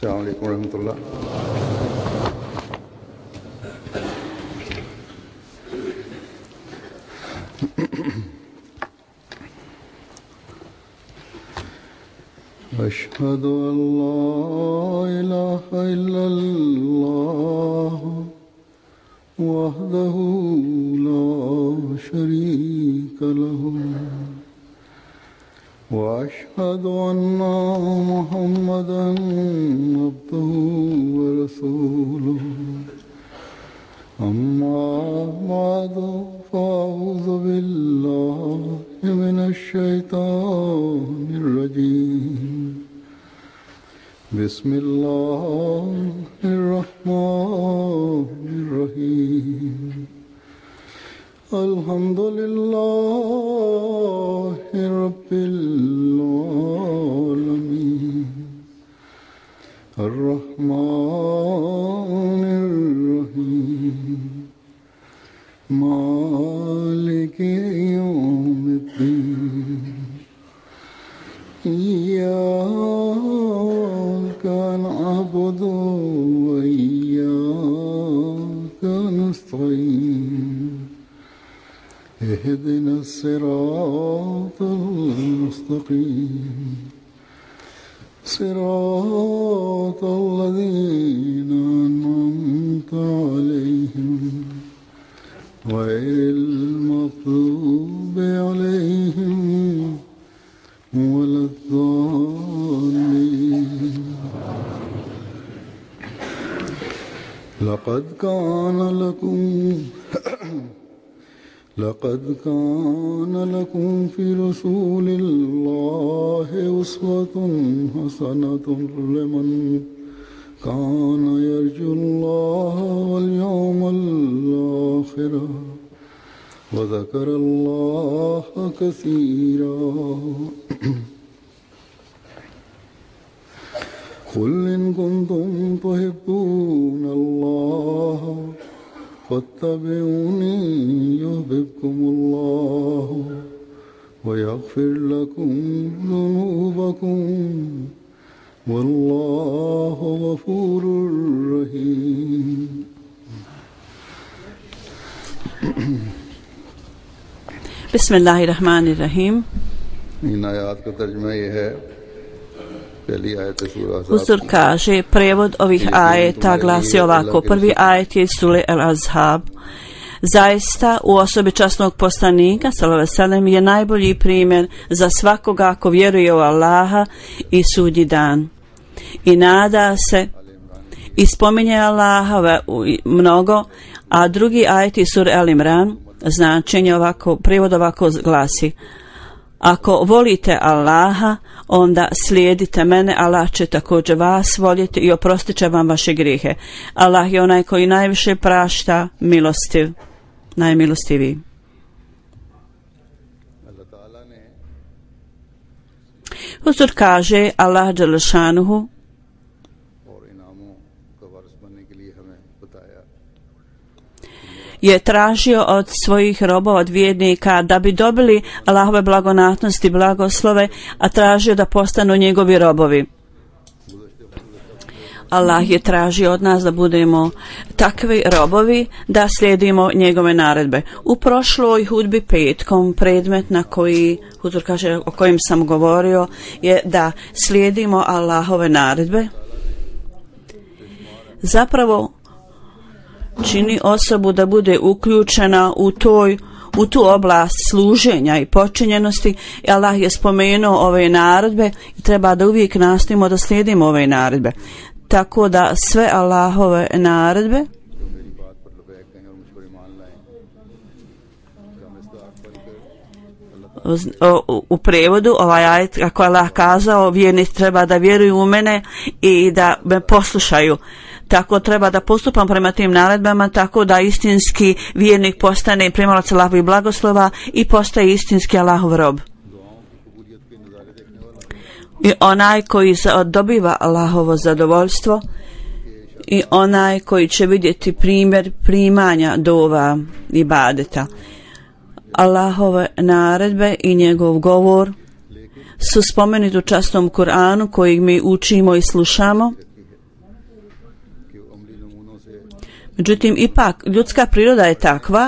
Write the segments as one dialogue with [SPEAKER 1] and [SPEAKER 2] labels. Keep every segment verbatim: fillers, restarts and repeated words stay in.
[SPEAKER 1] अस्सलाम वालेकुम रहमतुल्लाह। अशहदु अल्ला इलाहा इल्लल्लाह वहदहु ला शरीका लहु वअशहदु अन्ना मुहम्मदन अब्दुहु व रसूलुहु अम्मा बअदु फ़अऊज़ु बिल्लाहि मिनश शैतानिर रजीम बिस्मिल्लाहिर रहमानिर रहीम अल्हम्दुलिल्लाहि रब्बिल आलमीन अर्रहमानिर रहीम मालिकि यौमिद्दीन इय्याका नअबुदु व इय्याका नस्तईन इहदिना सिरातल मुस्तकीम सिरातल लज़ीना अनअमता अलैहिम गैरिल मग़्दूबि अलैहिम वलद्दाल्लीन। लक़द कान लकुम लक़द कान लकुम फ़ी रसूलिल्लाहि उस्वतुन हसनतुन लिमन कान यर्जुल्लाह वल यौमल आखिर व ज़करल्लाह कसीरा। क़ुल इन कुन्तुम तुहिब्बूनल्लाह फत्तबिऊनी युहब्बिबकुमुल्लाह व यग़फ़िर लकुम ज़ुनूबकुम वल्लाहु गफ़ूरुर रहीम।
[SPEAKER 2] बिस्मिल्लाहिर्रहमानिर्रहीम।
[SPEAKER 1] इन आयात का तर्जुमा ये है, पहली आयत सूरा
[SPEAKER 2] Huzur kaže, prevod ovih ajeta glasi ovako. Prvi ajet je sure Al-Azhab. Zaista u osobi časnog poslanika sallallahu alejhi ve sellem je najbolji primjer za svakoga ako vjeruje u Allaha i sudnji dan i nada se i spominje Allaha mnogo. A drugi ajet je sure Al-Imran, značenje ovako, prijevod ovako glasi: ako volite Allaha, onda slijedite mene, Allah će također vas voljeti i oprostit će vam vaše grijehe. Allah je onaj koji najviše prašta, milostiv, najmilostiviji. Huzur kaže, Allah dželle šanuhu je tražio od svojih robova, od vjernika, da bi dobili Allahove blagonaklonosti, blagoslove, a tražio da postanu njegovi robovi. Allah je tražio od nas da budemo takvi robovi, da slijedimo njegove naredbe. U prošloj hudbi petkom predmet na koji Huzur kaže, o kojem sam govorio, je da slijedimo Allahove naredbe. Zapravo čini osobu da bude uključena u toj u tu oblast služenja i počinjenosti. Allah je spomenuo ove naredbe i treba da uvijek nastojimo da slijedimo ove naredbe. Tako da sve Allahove naredbe u prevodu ovaj ajet, kako Allah kazao, vjernici treba da vjeruju u mene i da me poslušaju. Tako treba da postupam prema tim naredbama, tako da istinski vjernik postane primalac Allahovih blagoslova i postaje istinski Allahov rob. I onaj koji dobiva Allahovo zadovoljstvo i onaj koji će vidjeti primjer primanja dova i ibadeta. Allahove naredbe i njegov govor su spomenuti u časnom Kur'anu kojeg mi učimo i slušamo. Međutim, ipak ljudska priroda je takva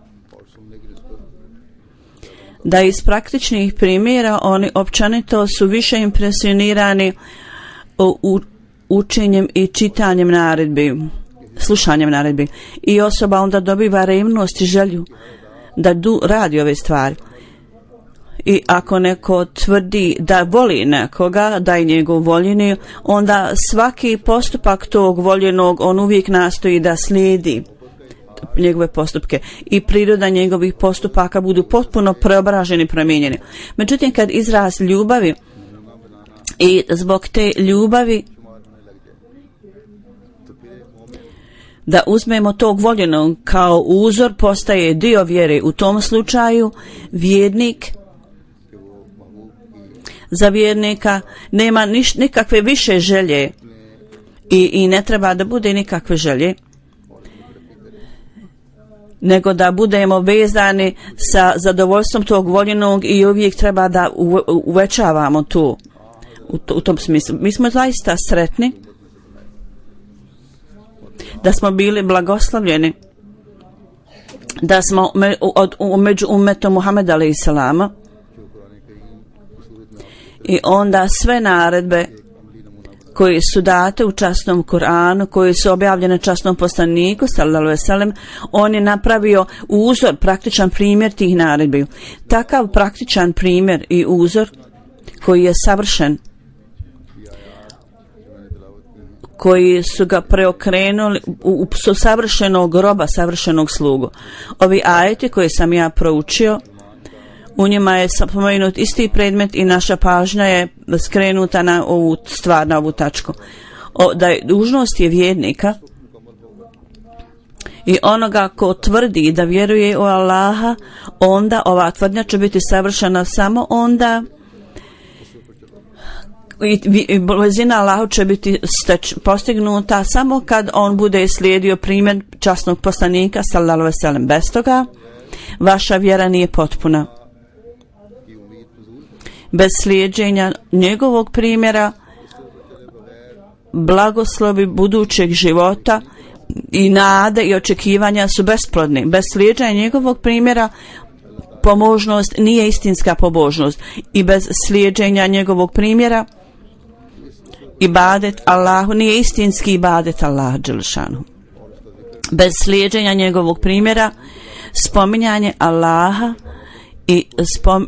[SPEAKER 2] da iz praktičnih primjera oni općenito su više impresionirani u učenjem i čitanjem naredbi, slušanjem naredbi, i osoba onda dobiva revnost i želju da du, radi ove stvari. I ako neko tvrdi da voli nekoga, da je njegov voljeni, onda svaki postupak tog voljenog on uvijek nastoji da slijedi njegove postupke i priroda njegovih postupaka budu potpuno preobraženi i promijenjeni. Međutim, kad izraz ljubavi i zbog te ljubavi da uzmemo tog voljenog kao uzor postaje dio vjere, u tom slučaju vjernik za vjernika nema niš, nikakve više želje i, i ne treba da bude nikakve želje, nego da budemo vezani sa zadovoljstvom tog voljenog i uvijek treba da uvećavamo tu u, u tom smislu. Mi smo zaista sretni da smo bili blagoslovljeni, da smo me, od, u, među umetom Muhameda alejhi selama, i onda sve naredbe koje su date u časnom Kur'anu, koje su objavljene časnom poslaniku sallallahu alejhi ve sellem, on je napravio uzor, praktičan primjer tih naredbi. Takav praktičan primjer i uzor koji je savršen, koji su ga preokrenuli u, u savršenog roba, savršenog slugu. Ovi ajeti koje sam ja proučio, u njima je spomenut isti predmet i naša pažnja je skrenuta na ovu stvar, na ovu tačku. O, da je dužnost je vjernika i onoga ko tvrdi da vjeruje u Allaha, onda ova tvrdnja će biti savršena samo onda i blizina Allahu će biti steč, postignuta samo kad on bude slijedio primjer časnog poslanika sallallahu alejhi ve sellem. Bez toga vaša vjera nije potpuna. Bez slijeđenja njegovog primjera blagoslovi budućeg života i nade i očekivanja su besplodni. Bez slijeđenja njegovog primjera pobožnost nije istinska pobožnost i bez slijeđenja njegovog primjera ibadet Allahu nije istinski ibadet Allaha dželešanu. Bez slijeđenja njegovog primjera spominjanje Allaha i spom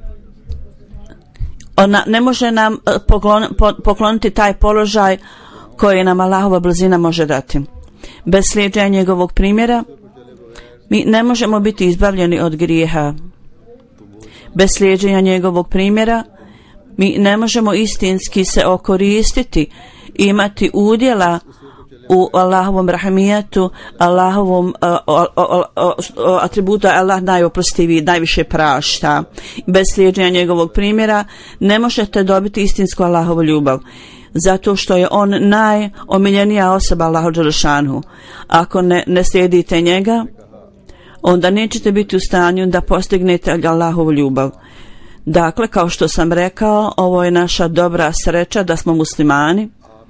[SPEAKER 2] ona ne može nam poklon, po, pokloniti taj položaj koji nam Allahova blizina može dati. Bez slijeđenja njegovog primjera mi ne možemo biti izbavljeni od grijeha. Bez slijeđenja njegovog primjera mi ne možemo istinski se okoristiti, imati udjela u Allahovom rahmijetu, Allahovom uh, uh, uh, uh, atributa Allah najoprostiviji, najviše prašta. Bez slijeđenja njegovog primjera ne možete dobiti istinsku Allahovu ljubav, zato što je on najomiljenija osoba Allahu dželešanu. Ako ne, ne slijedite njega, onda nećete biti u stanju da postignete Allahovu ljubav. Dakle, kao što sam rekao, ovo je naša dobra sreća da smo muslimani.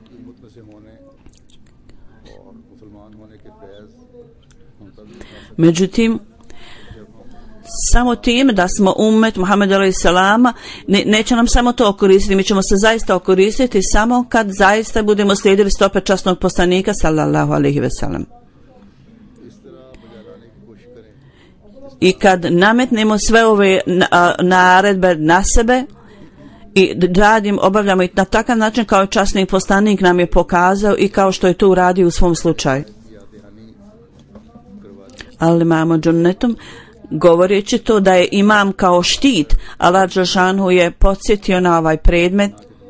[SPEAKER 2] Međutim, samo tim da smo ummet Muhameda alejhi selama, ne, neće nam samo to okoristiti, mi ćemo se zaista okoristiti samo kad zaista budemo slijedili stope časnog poslanika sallallahu alejhi ve sellem. I kad nametnemo sve ove naredbe na sebe i radim, obavljamo i na takav način kao časni poslanik nam je pokazao i kao što je to uradio u svom slučaju. Ali imamo džunnetom, govoreći to da je imam kao štit, Allah dželešanu je podsjetio na ovaj predmet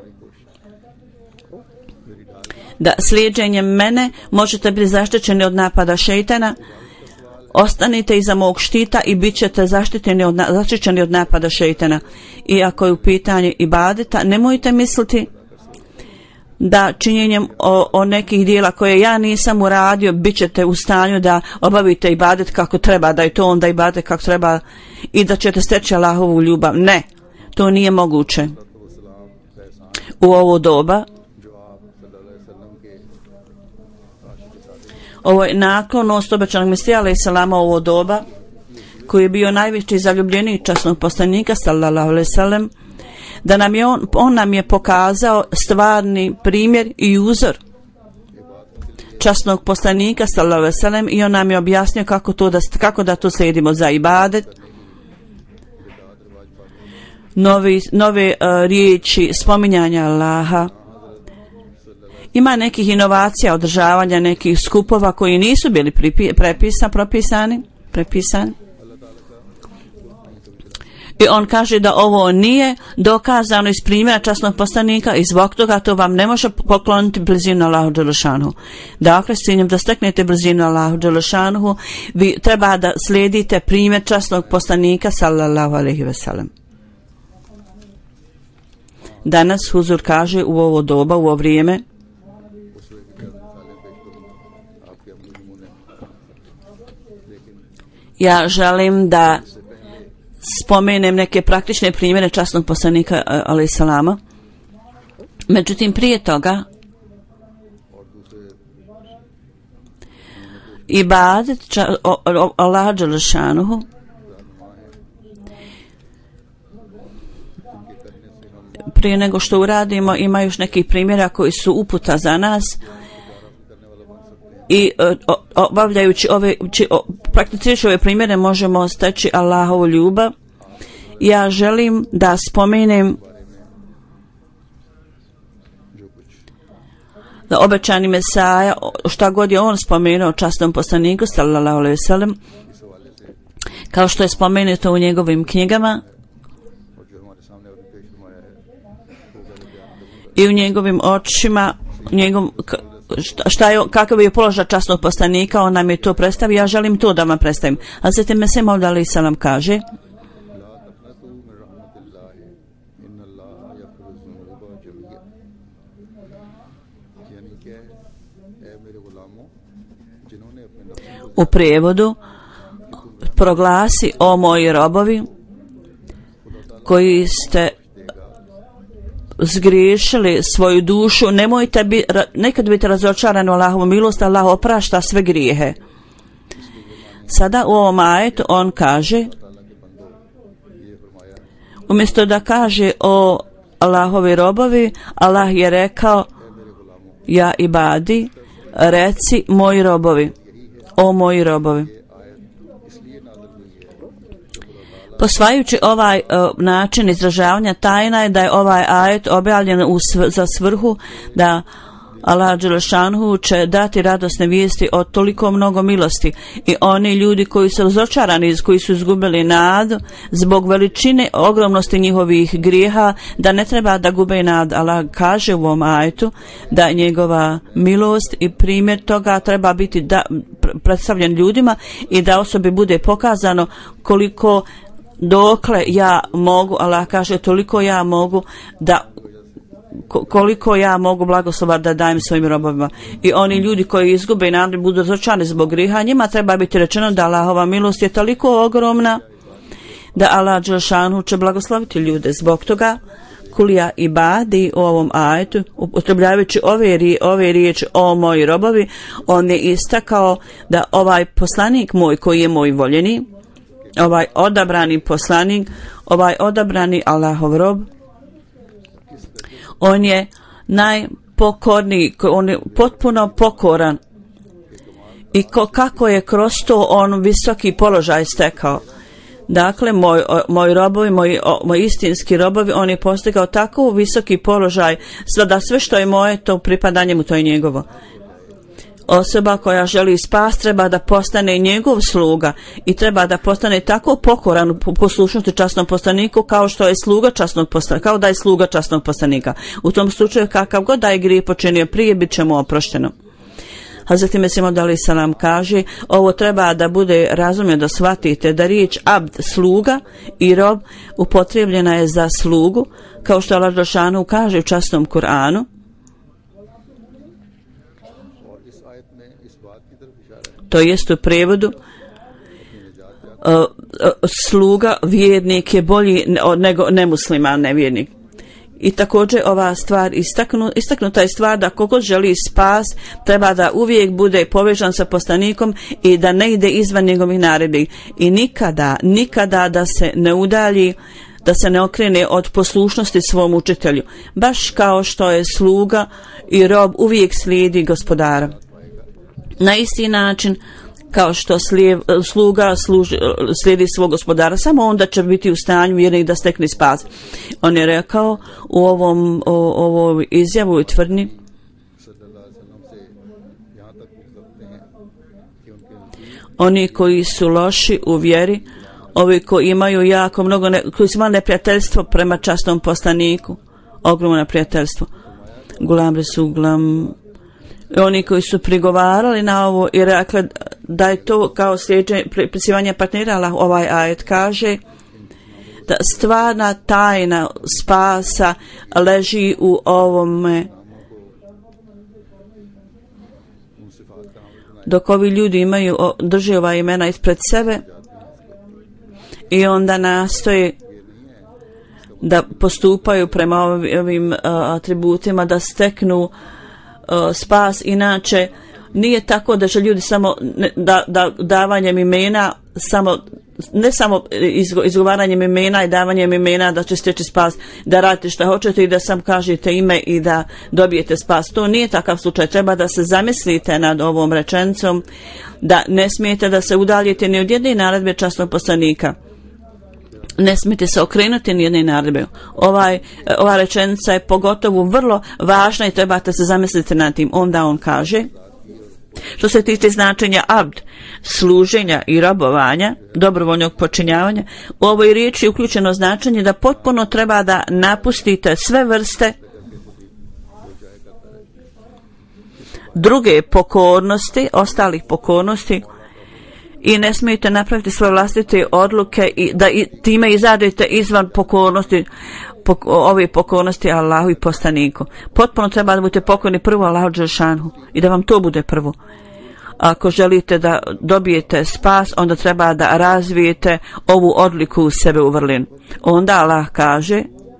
[SPEAKER 2] da slijeđenjem mene možete biti zaštićeni od napada šejtana. Ostanite iza mog štita i bit ćete zaštićeni od, zaštićeni od napada šejtana. I ako je u pitanju ibadeta, nemojte misliti da činjenjem o, o nekih dijela koje ja nisam uradio, bit ćete u stanju da obavite ibadet kako treba, da je to onda ibadet kako treba i da ćete steći Allahovu ljubav. Ne, to nije moguće. U ovo doba Ovo je naklonost obećanog Mesija alejhi selama ovo doba, koji je bio najveći zaljubljenik časnog poslanika sallallahu alejhi ve sellem, da nam je on, on nam je pokazao stvarni primjer i uzor časnog poslanika sallallahu alejhi ve sellem i on nam je objasnio kako to da kako da to slijedimo za ibadet. Novi, nove uh, riječi spominjanja Allaha. Ima nekih inovacija, održavanja nekih skupova koji nisu bili prepisan, propisani, prepisani. I on kaže da ovo nije dokazano iz primjera časnog poslanika i zbog toga to vam ne može pokloniti blizinu Allahu dželešanuhu. Dakle, s ciljem da steknete blizinu Allahu dželešanuhu, vi treba da slijedite primjer časnog poslanika sallallahu alejhi ve sellem. Danas Huzur kaže u ovo doba, u ovo vrijeme, ja želim da spomenem neke praktične primjere časnog poslanika alejhi selama. Međutim, prije toga ibadet Allaha dželešanuhu prije nego što uradimo ima još nekih primjera koji su uputa za nas i obavljajući ove, prakticirajući ove primjere možemo steći Allahovu ljubav. Ja želim da spomenem da obećani Mesaja, šta god je on spomenuo časnom poslaniku sallallahu alejhi ve sellem, kao što je spomenuto u njegovim knjigama i u njegovim očima, njegov, šta je, kakav je položaj časnog poslanika, on nam je to predstavio. Ja želim to da vam predstavim. A zatim Mesih Maud alejhi selam kaže: u prijevodu, proglasi, o moji robovi koji ste zgriješili svoju dušu, nemojte bi, nekad biti razočarani u Allahovu milost, Allah oprašta sve grijehe. Sada u ovom ajetu on kaže, umjesto da kaže o Allahovi robovi, Allah je rekao: ja ibadi, reci moji robovi, o moji robovi. Posvajajući ovaj uh, način izražavanja, tajna je da je ovaj ajet objavljen u sv- za svrhu da Allah dželešanuhu će dati radosne vijesti o toliko mnogo milosti i oni ljudi koji su razočarani, koji su izgubili nadu zbog veličine, ogromnosti njihovih grijeha, da ne treba da gube nad. Allah kaže u ovom ajetu da njegova milost i primjer toga treba biti da, predstavljen ljudima i da osobi bude pokazano koliko dokle ja mogu, Allah kaže toliko ja mogu da koliko ja mogu blagoslova da dajem svojim robovima. I oni ljudi koji izgube nadu, budu razočarani zbog grijeha, njima treba biti rečeno da Allahova milost je toliko ogromna da Allah dželešanu će blagosloviti ljude. Zbog toga kulija ibadi u ovom ajetu, upotrebljavajući ove, ove riječi o moji robovi, on je istakao da ovaj poslanik moj koji je moj voljeni, ovaj odabrani poslanik, ovaj odabrani Allahov rob, on je najpokorniji, on je potpuno pokoran i ko, kako je kroz to on visoki položaj stekao. Dakle, moj, moj robovi, moj, moj istinski robovi, on je postigao tako visoki položaj da sve što je moje, to pripada njemu, to je njegovo. Osoba koja želi spas treba da postane njegov sluga i treba da postane tako pokoran u poslušnosti časnom poslaniku kao što je sluga časnog poslanika, kao da je sluga časnog poslanika. U tom slučaju kakav god da je grijeh počinio prije, bit će mu oprošteno. Hazreti Mesih Maud alejhi selam kaže, ovo treba da bude razumno, da shvatite da riječ abd, sluga, i rob upotrijebljena je za slugu, kao što Allah dželešanu kaže u časnom Kur'anu. To jest u prevodu, uh, uh, sluga, vjernik je bolji nego nemusliman, nevjernik. I također ova stvar istaknu, istaknuta je stvar da kogo želi spas treba da uvijek bude povezan sa poslanikom i da ne ide izvan njegovih naredbi i nikada, nikada da se ne udalji, da se ne okrene od poslušnosti svom učitelju, baš kao što je sluga i rob uvijek slijedi gospodara. Na isti način kao što slijev, sluga služi, slijedi svog gospodara, samo onda će biti u stanju vjernik da stekne spas. On je rekao u ovom o, ovoj izjavu i tvrdnji: oni koji su loši u vjeri, ovi koji imaju jako mnogo, ne, koji su imali neprijateljstvo prema časnom poslaniku, ogromno neprijateljstvo, gulam resuglam, oni koji su prigovarali na ovo i rekli da je to kao sljeđenje prisivanje partnera, Allah ovaj ajet kaže da stvarna tajna spasa leži u ovome. Dok ovi ljudi imaju, drže ova imena ispred sebe i onda nastoje da postupaju prema ovim uh, atributima, da steknu uh, spas. Inače nije tako da će ljudi samo ne, da, da davanjem imena, samo ne samo izgo, izgovaranjem imena i davanjem imena da će steći spas, da radite šta hoćete i da sam kažete ime i da dobijete spas. To nije takav slučaj. Treba da se zamislite nad ovom rečenicom, da ne smijete da se udaljite ni od jedne naredbe časnog poslanika. Ne smijete se okrenuti ni jedne naredbe. Ovaj, ova rečenica je pogotovo vrlo važna i trebate se zamisliti nad tim. Onda on kaže, što se tiče značenja abd, služenja i robovanja, dobrovoljnog počinjavanja, u ovoj riječi je uključeno značenje da potpuno treba da napustite sve vrste druge pokornosti, ostalih pokornosti, i ne smijete napraviti svoje vlastite odluke i da i time izađete izvan pokornosti, pok, ove pokornosti Allahu i poslaniku. Potpuno treba da budete pokorni prvo Allahu dželešanu i da vam to bude prvo. Ako želite da dobijete spas, onda treba da razvijete ovu odliku u sebe u vrlinu. Onda Allah kaže,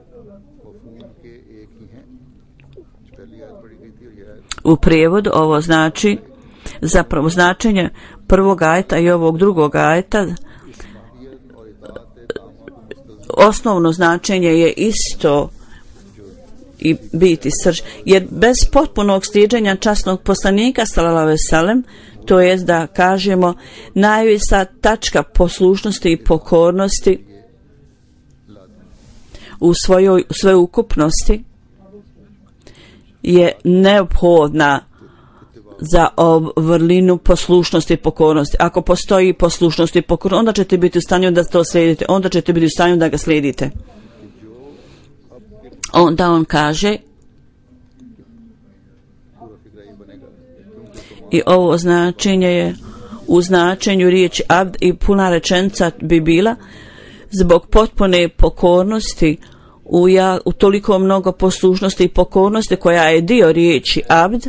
[SPEAKER 2] u prijevodu ovo znači, zapravo značenje prvog ajeta i ovog drugog ajeta, osnovno značenje je isto i biti srž, jer bez potpunog slijeđenja časnog poslanika sallallahu alejhi ve sellem, to jest da kažemo najviša tačka poslušnosti i pokornosti u svojoj sveukupnosti je neophodna za vrlinu poslušnosti i pokornosti. Ako postoji poslušnost i pokornost, onda ćete biti u stanju da to slijedite, onda ćete biti u stanju da ga slijedite. Onda on kaže, i ovo značenje je u značenju riječi abd, i puna rečenica bi bila zbog potpune pokornosti u, ja, u toliko mnogo poslušnosti i pokornosti koja je dio riječi abd.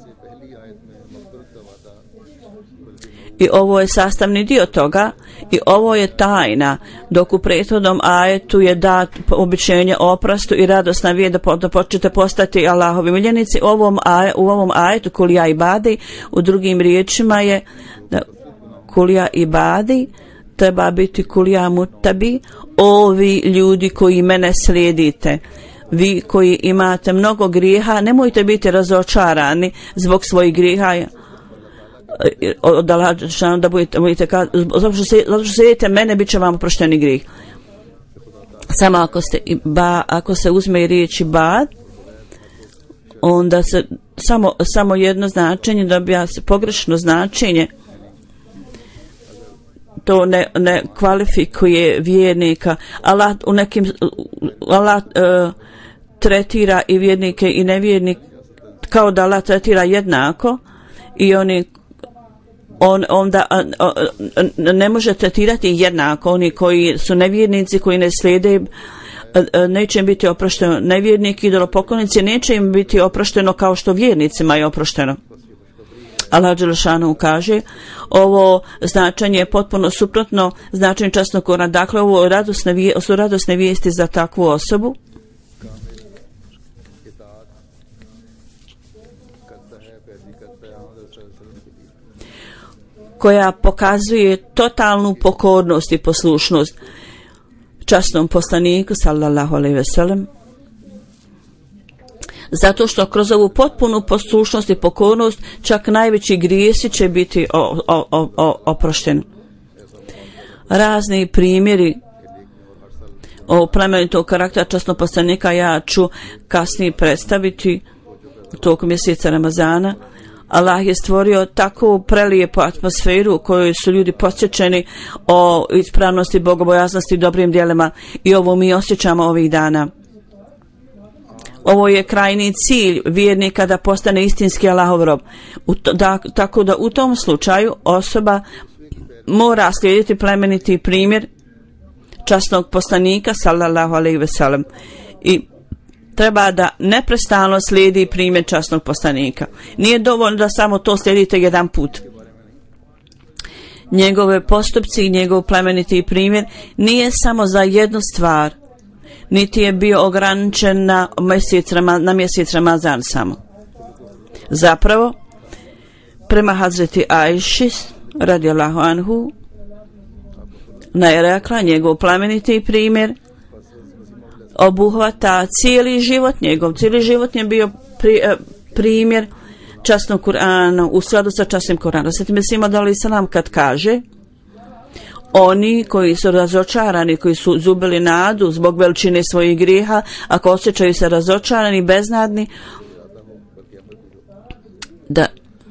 [SPEAKER 2] I ovo je sastavni dio toga i ovo je tajna, dok u prethodnom ajetu je dat običenje oprostu i radosna vijest da, po, da počnete postati Allahovi miljenici. U ovom, aj, u ovom ajetu kulija ibadi, u drugim riječima je da kulija ibadi treba biti kulija mutabi, ovi ljudi koji mene slijedite. Vi koji imate mnogo grijeha, nemojte biti razočarani zbog svojih grijeha, od Allaha da budete, budete zato što se, zato što slijedite mene, bit će vam oprošteni grijeh. Samo ako ste ba, ako se uzme riječ bad, onda se samo, samo jedno značenje dobija se pogrešno značenje. To ne, ne kvalifikuje vjernika. Allah u nekim Allah uh, tretira i vjernike i nevjernik kao da Allah tretira jednako, i oni on onda ne može tretirati jednako. Oni koji su nevjernici, koji ne slijede, neće im biti oprošteno. Nevjernik, idolopoklonici, neće im biti oprošteno kao što vjernicima je oprošteno. Allah dželešanu kaže, ovo značenje je potpuno suprotno značenju časnog Korana. Dakle, ovo radosne, su radosne vijesti za takvu osobu koja pokazuje totalnu pokornost i poslušnost časnom poslaniku sallallahu alejhi ve sellem, zato što kroz ovu potpunu poslušnost i pokornost čak najveći grijesi će biti o, o, o, o, oprošteni. Razni primjeri o plemenitog karaktera časnog poslanika ja ću kasnije predstaviti tog mjeseca Ramazana. Allah je stvorio takvu prelijepu atmosferu u kojoj su ljudi posjećeni o ispravnosti, bogobojaznosti i dobrim djelima, i ovo mi osjećamo ovih dana. Ovo je krajni cilj vjernika, da postane istinski Allahov rob. Da, tako da u tom slučaju osoba mora slijediti plemeniti primjer časnog poslanika sallallahu alejhi ve sellem i treba da neprestano slijedi primjer časnog poslanika. Nije dovoljno da samo to slijedite jedan put. Njegove postupci i njegov plemeniti primjer nije samo za jednu stvar, niti je bio ograničen na mjesec, na mjesec Ramazan samo. Zapravo, prema Hazreti Ajši radijallahu anhu, na je rekla, njegov plemeniti primjer obuhvata cijeli život njegov. Cijeli život je bio pri, eh, primjer časnog Kur'ana, u skladu sa časnim Kur'anom. Svetim Mesih alejhi selam kad kaže: oni koji su razočarani, koji su zubili nadu zbog veličine svojih grijeha, ako osjećaju se razočarani, beznadni, da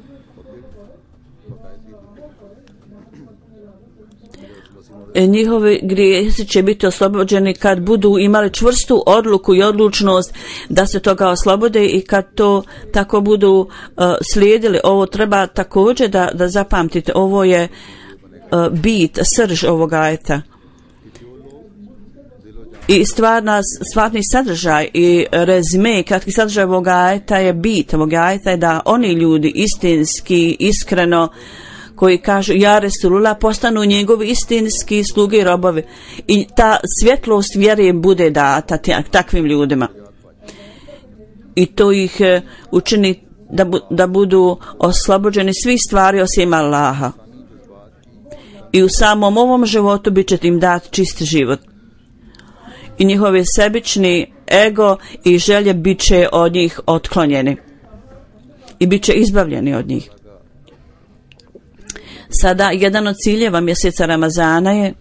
[SPEAKER 2] njihovi grijesi će biti oslobođeni kad budu imali čvrstu odluku i odlučnost da se toga oslobode, i kad to tako budu uh, slijedili. Ovo treba također da, da zapamtite. Ovo je uh, bit, srž ovog ajeta. I stvarna, stvarni sadržaj i rezime, kratki sadržaj ovog ajeta je bit. Ovog ajeta je da oni ljudi istinski, iskreno, koji kažu ja Resulullah, postanu njegovi istinski sluge i robovi, i ta svjetlost vjere bude data takvim ljudima, i to ih e, učini da, bu, da budu oslobođeni svih stvari osim Allaha, i u samom ovom životu bit će im dati čist život, i njihovi sebični ego i želje bit će od njih otklonjeni i bit će izbavljeni od njih. Sada, jedan od ciljeva mjeseca Ramazana je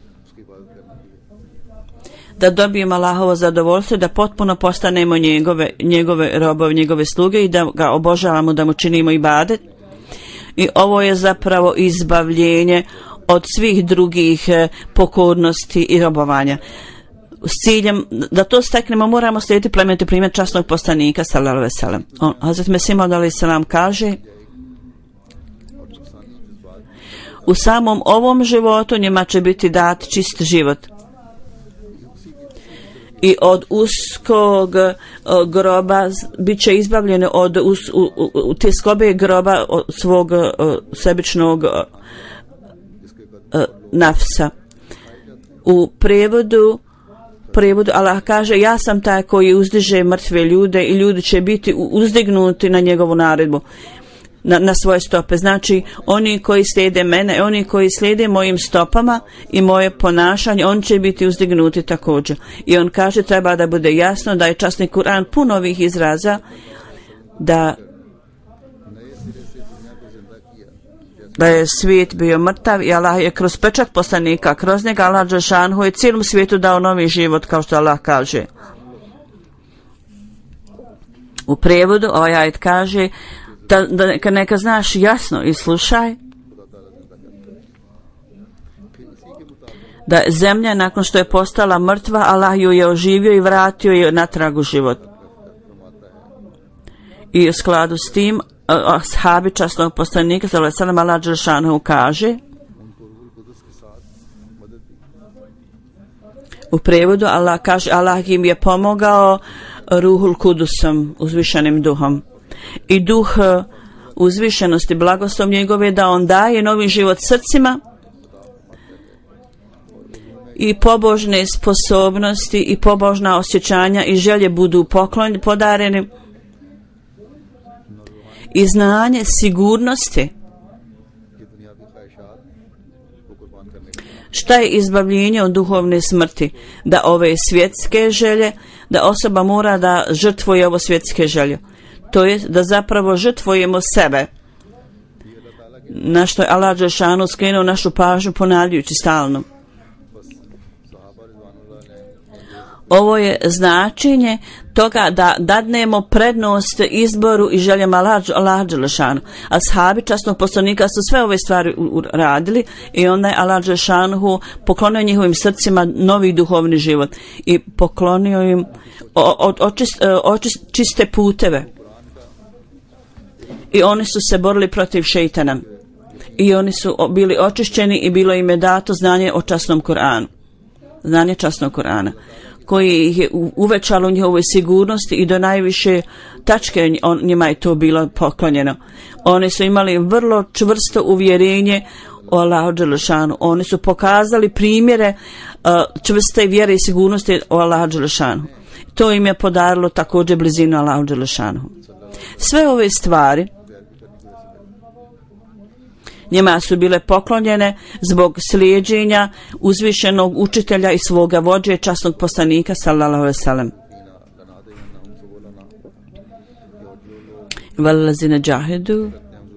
[SPEAKER 2] da dobijemo Allahovo zadovoljstvo, da potpuno postanemo njegove, njegove robove, njegove sluge, i da ga obožavamo, da mu činimo ibadet. I ovo je zapravo izbavljenje od svih drugih pokornosti i robovanja. S ciljem da to steknemo, moramo slijediti plemeniti primjer časnog poslanika sallallahu alejhi ve sellem. Hazret Mesih alejhi selam kaže: u samom ovom životu njima će biti dat čist život, i od uskog uh, groba bit će izbavljeni od us, u, u, u tjeskobe groba od svog uh, sebičnog uh, uh, nafsa. U prevodu prevodu Allah kaže: ja sam taj koji uzdiže mrtve ljude, i ljudi će biti uzdignuti na njegovu naredbu, Na, na svoje stope. Znači, oni koji slijede mene, oni koji slijede mojim stopama i moje ponašanje, oni će biti uzdignuti također. I on kaže, treba da bude jasno da je časni Kur'an pun ovih izraza, da da je svijet bio mrtav, i Allah je kroz pečat poslanika, kroz njega Allah dželešanu je cijelom svijetu dao novi život, kao što Allah kaže. U prijevodu ovaj ajet kaže da, da neka, neka znaš jasno i slušaj da zemlja nakon što je postala mrtva, Allah ju je oživio i vratio je natrag u život. I u skladu s tim ashabi časnog poslanika sallallahu alejhi ve sellem Allah dželešanu kaže u prijevodu, Allah kaže, Allah im je pomogao Ruhul Kudusom, uzvišenim duhom, i duh uzvišenosti, blagoslov njegove, da on daje novi život srcima i pobožne sposobnosti i pobožna osjećanja i želje budu poklon podareni, i znanje sigurnosti Šta je izbavljenje od duhovne smrti? Da ove svjetske želje, da osoba mora da žrtvuje ovo svjetske želje. To je da zapravo žrtvujemo sebe. Na što je Allah dželešanu skrenuo našu pažnju ponavljajući stalno. Ovo je značenje toga da dadnemo prednost izboru i željama Allah dželešanu. Ashabi časnog poslanika su sve ove stvari radili i onda je Allah dželešanu poklonio njihovim srcima novi duhovni život i poklonio im očist, očist, čiste puteve. I oni su se borili protiv šejtana. I oni su bili očišćeni i bilo im je dato znanje o časnom Kur'anu. Znanje časnog Kur'ana, koji ih je uvećalo u njihovoj sigurnosti i do najviše tačke on, njima je to bilo poklonjeno. Oni su imali vrlo čvrsto uvjerenje o Allahu dželešanu. Oni su pokazali primjere uh, čvrste vjere i sigurnosti o Allahu dželešanu. To im je podarilo također blizinu Allahu dželešanu. Sve ove stvari njima su bile poklonjene zbog slijeđenja uzvišenog učitelja i svoga vođe časnog poslanika sallallahu alejhi ve sellem. Vallazina džahidu,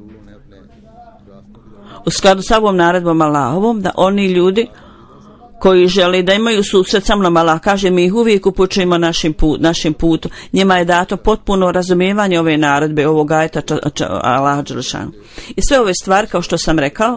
[SPEAKER 2] u skladu sa ovom naredbom Allahovom, da oni ljudi koji žele da imaju susret sa mnom, Allah kaže, mi ih uvijek upućujemo našim, put, našim putu. Njima je dato potpuno razumijevanje ove naredbe, ovog ajeta Allah dželešanu. I sve ove stvari, kao što sam rekao,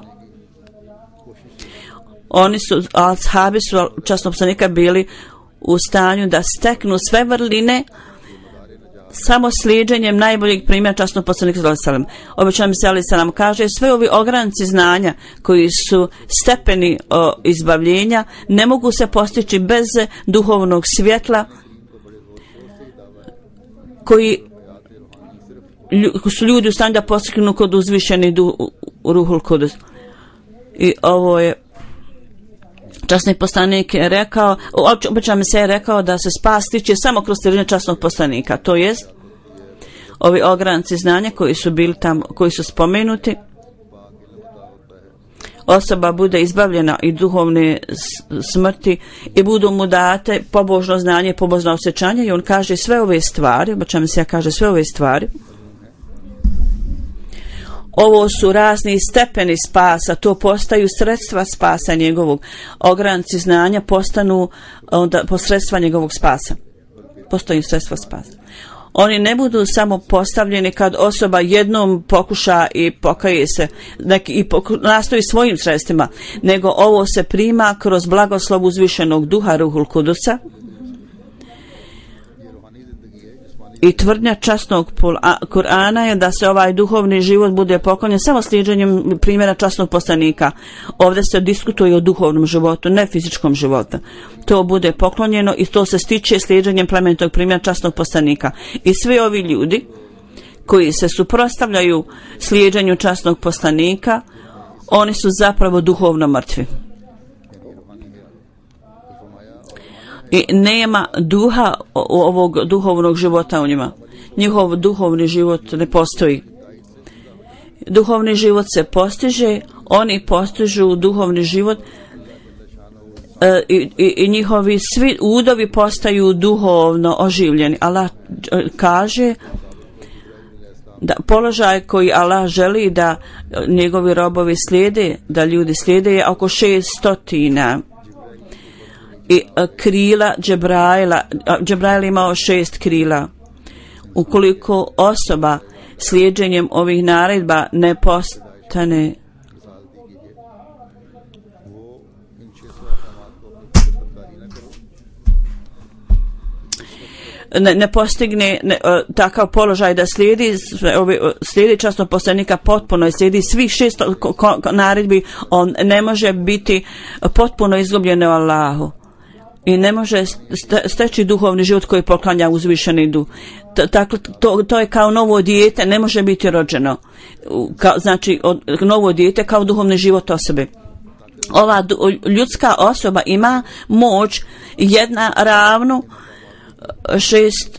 [SPEAKER 2] oni su, ashabi su časnog poslanika bili u stanju da steknu sve vrline samo slijeđenjem najboljeg primjera časnog poslanika sallallahu alejhi ve sellem. Obećan se alejhi selam kaže, sve ovi ogranci znanja koji su stepeni o, izbavljenja ne mogu se postići bez duhovnog svjetla koji lju, su ljudi u stanju da postignu kod uzvišeni du, Ruhul Kudus. I ovo je časni poslanik je rekao, običan se je rekao da se spas tiče samo kroz slijedjenje časnog poslanika, to jest ovi ogranci znanja koji su bili tamo, koji su spomenuti, osoba bude izbavljena i duhovne smrti i budu mu date pobožno znanje i pobožno osjećanje i on kaže sve ove stvari, običan se ja kaže sve ove stvari. Ovo su razni stepeni spasa, to postaju sredstva spasa njegovog. Ogranci znanja postanu onda posredstva njegovog spasa. Postaju sredstva spasa. Oni ne budu samo postavljeni kad osoba jednom pokuša i pokaje se neki, i poku, nastoji svojim sredstvima, nego ovo se prima kroz blagoslov uzvišenog duha Ruhul Kudusa. I tvrdnja časnog Kur'ana je da se ovaj duhovni život bude poklonjen samo slijedženjem primjera časnog poslanika. Ovdje se diskutuje o duhovnom životu, ne fizičkom životu. To bude poklonjeno i to se stiče slijedženjem plemenitog primjera časnog poslanika. I svi ovi ljudi koji se suprotstavljaju slijedženju časnog poslanika, oni su zapravo duhovno mrtvi. I nema duha ovog duhovnog života u njima. Njihov duhovni život ne postoji. Duhovni život se postiže, oni postižu duhovni život e, i, i, i njihovi svi udovi postaju duhovno oživljeni. Allah kaže da položaj koji Allah želi da njegovi robovi slijede, da ljudi slijede je oko šeststotina. I a, krila Džebraila, Džebrail imao šest krila. Ukoliko osoba slijedženjem ovih naredba ne postane ne, ne postigne ne, takav položaj da slijedi slijedi časnog poslanika potpuno i slijedi svih šest naredbi, on ne može biti potpuno izgubljen u Allahu. I ne može steći duhovni život koji poklanja uzvišeni duh. Dakle, to, to je kao novo dijete, ne može biti rođeno. Ka, znači, od, novo dijete kao duhovni život osobe. Ova ljudska osoba ima moć jedna ravnu šest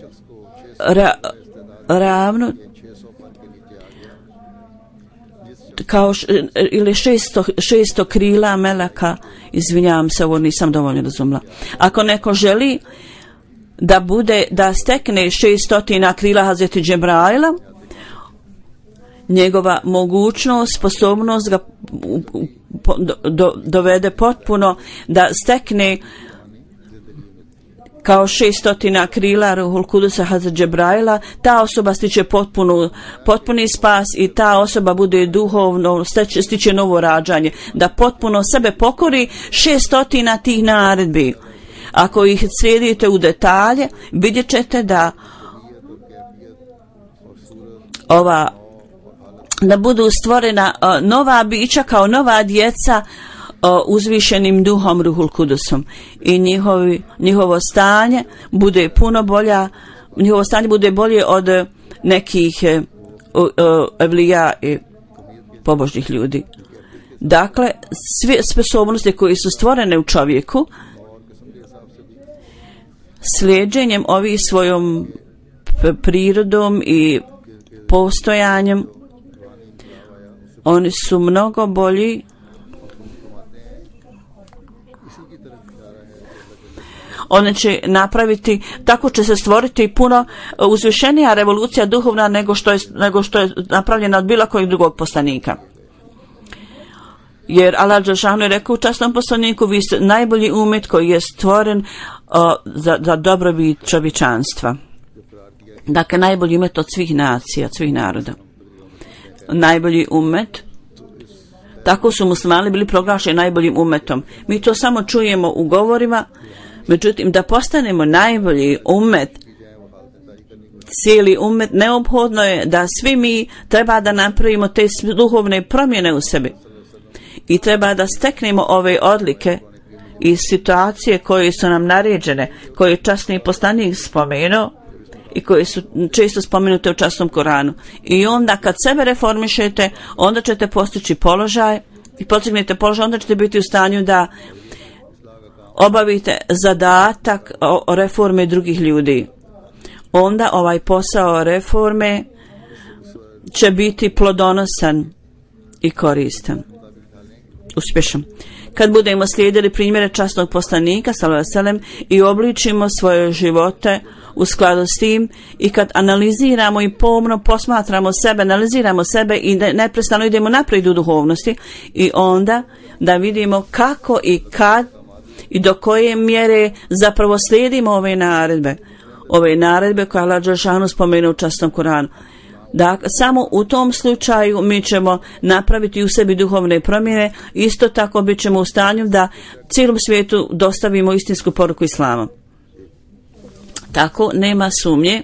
[SPEAKER 2] ra, ravnu kao š, ili šesto, šesto krila meleka, izvinjavam se, ovo nisam dovoljno razumla. Ako neko želi da bude, da stekne šestotina krila Hazreti Džebraila, njegova mogućnost, sposobnost ga do, do, dovede potpuno da stekne kao šestotina krila Ruhul Kudusa Hazreti Džebraila, ta osoba stiče potpunu, potpuni spas i ta osoba bude duhovno, stiče, stiče novo rađanje, da potpuno sebe pokori šestotina tih naredbi. Ako ih slijedite u detalje, vidjet ćete da ova da budu stvorena uh, nova bića kao nova djeca uh, uzvišenim duhom Ruhul Kudusom i njihovi, njihovo stanje bude puno bolja, njihovo stanje bude bolje od nekih uh, uh, evlija i pobožnih ljudi. Dakle, sve sposobnosti koje su stvorene u čovjeku, slijedženjem ovih svojom prirodom i postojanjem, oni su mnogo bolji one će napraviti, tako će se stvoriti puno uzvišenija revolucija duhovna nego što je, nego što je napravljena od bilo kojeg drugog poslanika. Jer Allah dželešanu je rekao u časnom poslaniku, vi ste najbolji umet koji je stvoren o, za, za dobrobit čovječanstva. Dakle, najbolji umet od svih nacija, od svih naroda. Najbolji umet, tako su muslimani bili proglašeni najboljim umetom. Mi to samo čujemo u govorima, međutim da postanemo najbolji umet, cijeli umet, neophodno je da svi mi treba da napravimo te duhovne promjene u sebi i treba da steknemo ove odlike i situacije koje su nam naređene, koje je časni poslanik spomenuo i koje su često spomenute u časnom Koranu. I onda kad sebe reformišete, onda ćete postići položaj i postignete položaj, onda ćete biti u stanju da obavite zadatak o reforme drugih ljudi. Onda ovaj posao reforme će biti plodonosan i koristan, uspješan. Kad budemo slijedili primjere časnog poslanika sallallahu alejhi ve sellem i obličimo svoje živote u skladu s tim i kad analiziramo i pomno posmatramo sebe, analiziramo sebe i neprestano idemo naprijed u duhovnosti i onda da vidimo kako i kad i do koje mjere zapravo slijedimo ove naredbe. Ove naredbe koje Allah dželešanu spomenuo u časnom Kuranu. Dakle, samo u tom slučaju mi ćemo napraviti u sebi duhovne promjene, isto tako bit ćemo u stanju da cijelom svijetu dostavimo istinsku poruku Islama. Tako, nema sumnje,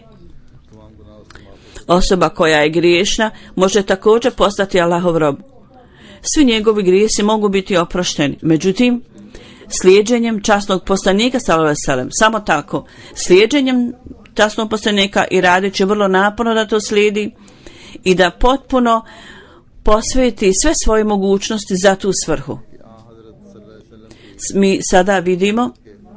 [SPEAKER 2] osoba koja je griješna može također postati Allahov rob. Svi njegovi grijesi mogu biti oprošteni, međutim, slijedženjem časnog poslanika sallallahu alejhi ve sellem, samo tako, slijedženjem časnog poslanika i radeći vrlo naporno da to slijedi i da potpuno posveti sve svoje mogućnosti za tu svrhu. Mi sada vidimo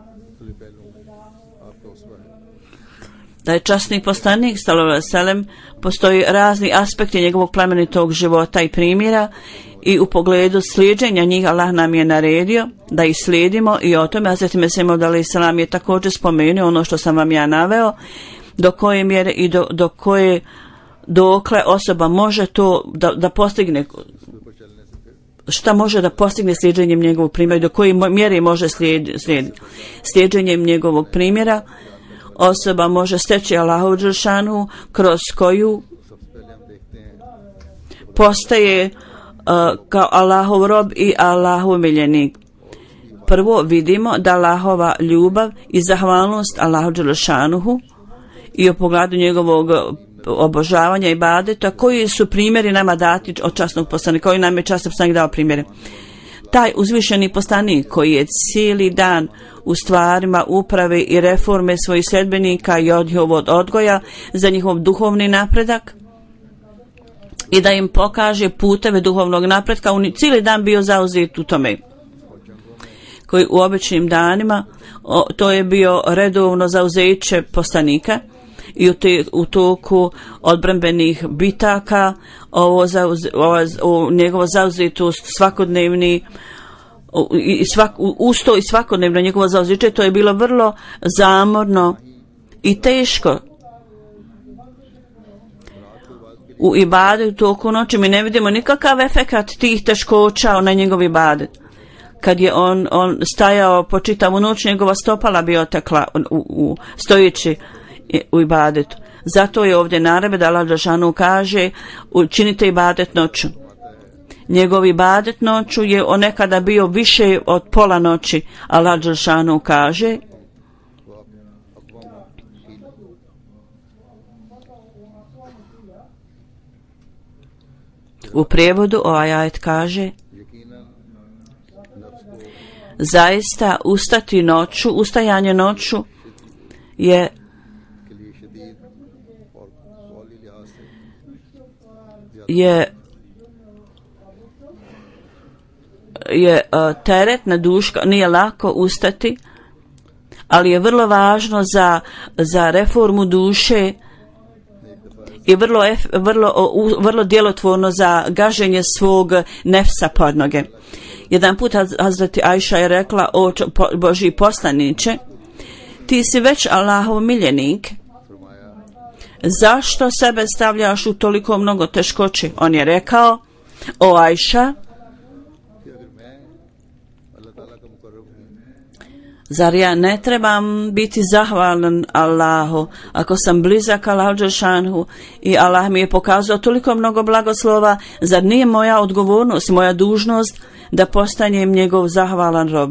[SPEAKER 2] da je časni poslanik sallallahu alejhi ve sellem, postoji razni aspekti njegovog plemenitog života i primjera i u pogledu slijeđenja njih Allah nam je naredio da ih slijedimo i o tome Hazreti Mesih Maud alejhi selam je također spomenuo ono što sam vam ja naveo, do koje mjere i do, do koje dokle osoba može to da, da postigne, šta može da postigne slijedženjem njegovog primjera, do koje mjere može slijed, slijed, slijedženjem njegovog primjera osoba može steći Allahu dželešanu kroz koju postaje uh, kao Allahov rob i Allahov miljenik. Prvo vidimo da Allahova ljubav i zahvalnost Allahu dželešanuhu i u pogledu njegovog obožavanja i ibadeta, koji su primjeri nama dati od časnog poslanika, koji nam je časni poslanik dao primjere. Taj uzvišeni poslanik koji je cijeli dan u stvarima uprave i reforme svojih sljedbenika i od njihovog odgoja za njihov duhovni napredak i da im pokaže puteve duhovnog napretka, on cijeli dan bio zauzet u tome. Koji u običnim danima, o, to je bio redovno zauzeće poslanika, i u, te, u toku odbrambenih bitaka, ovo zauz, ovo, ovo, njegovo zauzetost svakodnevni i svak, usto i svakodnevno njegovo zauziče, to je bilo vrlo zamorno i teško. U ibadetu toku noći mi ne vidimo nikakav efekat tih teškoća na njegov ibadet. Kad je on, on stajao po čitavu noć, njegova stopala bi otekla u, u, stojići u ibadetu. Zato je ovdje naredbe da Allah dželešanu kaže učinite ibadet noću. Njegov ibadet noću je on nekada bio više od pola noći. Allah dželešanu kaže u prijevodu ovaj ajet kaže zaista ustati noću, ustajanje noću je je je uh, teret na dušu, nije lako ustati, ali je vrlo važno za, za reformu duše i vrlo, ef, vrlo, uh, vrlo djelotvorno za gaženje svog nefsa pod noge. Jedan put Hazreti Ajša je rekla, o Božji poslaniče, ti si već Allahov miljenik, zašto sebe stavljaš u toliko mnogo teškoći? On je rekao, o Ajša, zar ja ne trebam biti zahvalan Allahu ako sam blizak Allahu dželešanu i Allah mi je pokazao toliko mnogo blagoslova, zar nije moja odgovornost, moja dužnost da postanem njegov zahvalan rob?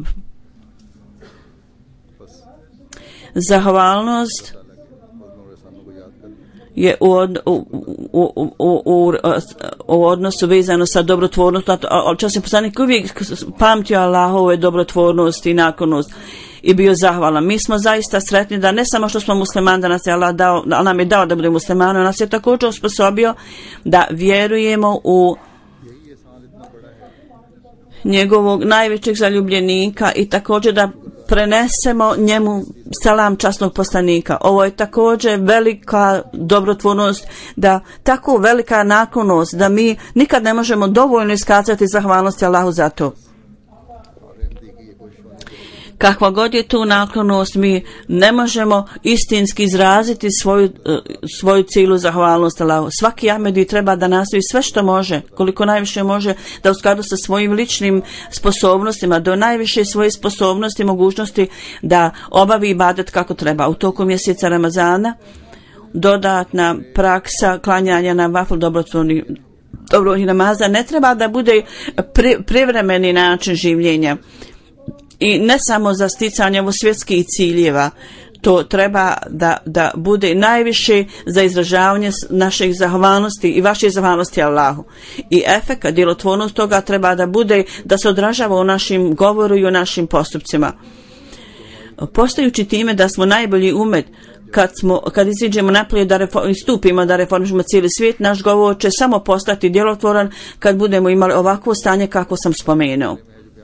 [SPEAKER 2] Zahvalnost je u, od, u, u, u, u, u odnosu vezano sa dobrotvornost. Časni poslanik uvijek pamtio Allahove dobrotvornost i naklonost i bio zahvalan. Mi smo zaista sretni da ne samo što smo muslimani, da nas je Allah dao, da nam je dao da budemo muslimani, nas je također osposobio da vjerujemo u njegovog najvećeg zaljubljenika i također da prenesemo njemu salam časnog poslanika. Ovo je također velika dobrotvornost, da tako velika naklonost da mi nikad ne možemo dovoljno iskazati zahvalnosti Allahu za to. Kakva god je tu naklonost, mi ne možemo istinski izraziti svoju, svoju cijelu zahvalnost Allahu. Svaki Ahmedi treba da nastoji sve što može, koliko najviše može, da u skladu sa svojim ličnim sposobnostima, do najviše svoje sposobnosti, mogućnosti da obavi ibadet kako treba. U toku mjeseca Ramazana dodatna praksa klanjanja na vafl dobrotvornih dobrovoljnih namaza ne treba da bude pri, privremeni način življenja. I ne samo za sticanje ovo svjetskih ciljeva, to treba da, da bude najviše za izražavanje naših zahvalnosti i vaše zahvalnosti Allahu. I efekt, djelotvornost toga treba da bude, da se odražava u našim govoru i u našim postupcima. Postajući time da smo najbolji umet, kad, smo, kad iziđemo napolje da reform, istupimo da reformišemo cijeli svijet, naš govor će samo postati djelotvoran kad budemo imali ovakvo stanje kako sam spomenuo.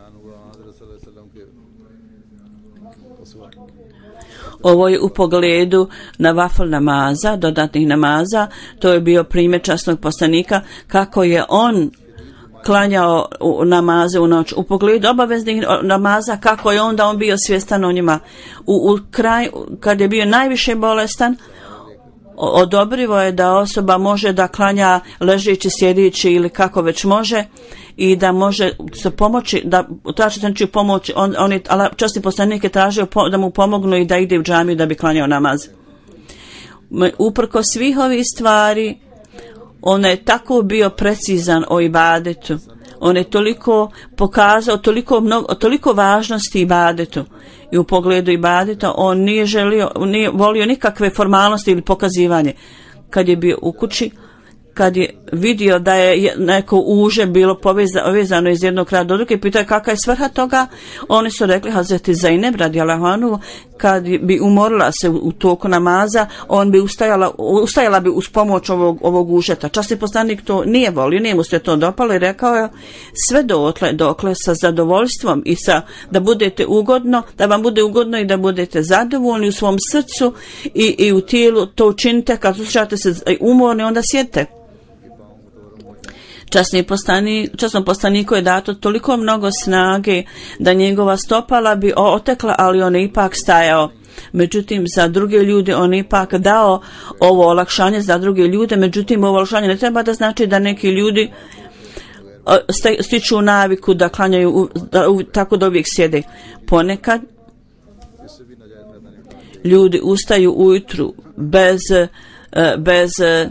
[SPEAKER 2] Ovo je u pogledu na vafl namaza, dodatnih namaza, to je bio primjer časnog poslanika, kako je on klanjao namaze u noć. U pogledu obaveznih namaza, kako je onda on bio svjestan o njima. U, u kraj, kad je bio najviše bolestan, odobrivo je da osoba može da klanja ležeći, sjedići ili kako već može i da može se pomoći, da traži znači pomoć, on, on je, časni poslanik je tražio po, da mu pomognu i da ide u džamiju da bi klanjao namaz. Uprko svih ovih stvari, on je tako bio precizan o ibadetu. On je toliko pokazao, toliko, mnogo, toliko važnosti ibadetu. I u pogledu ibadeta on nije želio, nije volio nikakve formalnosti ili pokazivanje. Kad je bio u kući, kad je vidio da je neko uže bilo povezano iz jednog kraja do druge, pitao je kakva je svrha toga. Oni su rekli Hazreti Zainab radijallahu anhu, kad bi umorila se u toku namaza, on bi ustajala, ustajala bi uz pomoć ovog, ovog užeta. Časni poslanik to nije volio, nije mu se to dopalo i rekao je sve dotle, dokle sa zadovoljstvom i sa da budete ugodno, da vam bude ugodno i da budete zadovoljni u svom srcu i, i u tijelu, to učinite. Kad osjećate se umorni, onda sjedite. Časni poslanik, časnom poslaniku je dato toliko mnogo snage da njegova stopala bi otekla, ali on je ipak stajao. Međutim, za druge ljude on ipak dao ovo olakšanje za druge ljude, međutim ovo olakšanje ne treba da znači da neki ljudi stiču naviku da klanjaju, da, tako da uvijek sjede. Ponekad ljudi ustaju ujutru bez, bez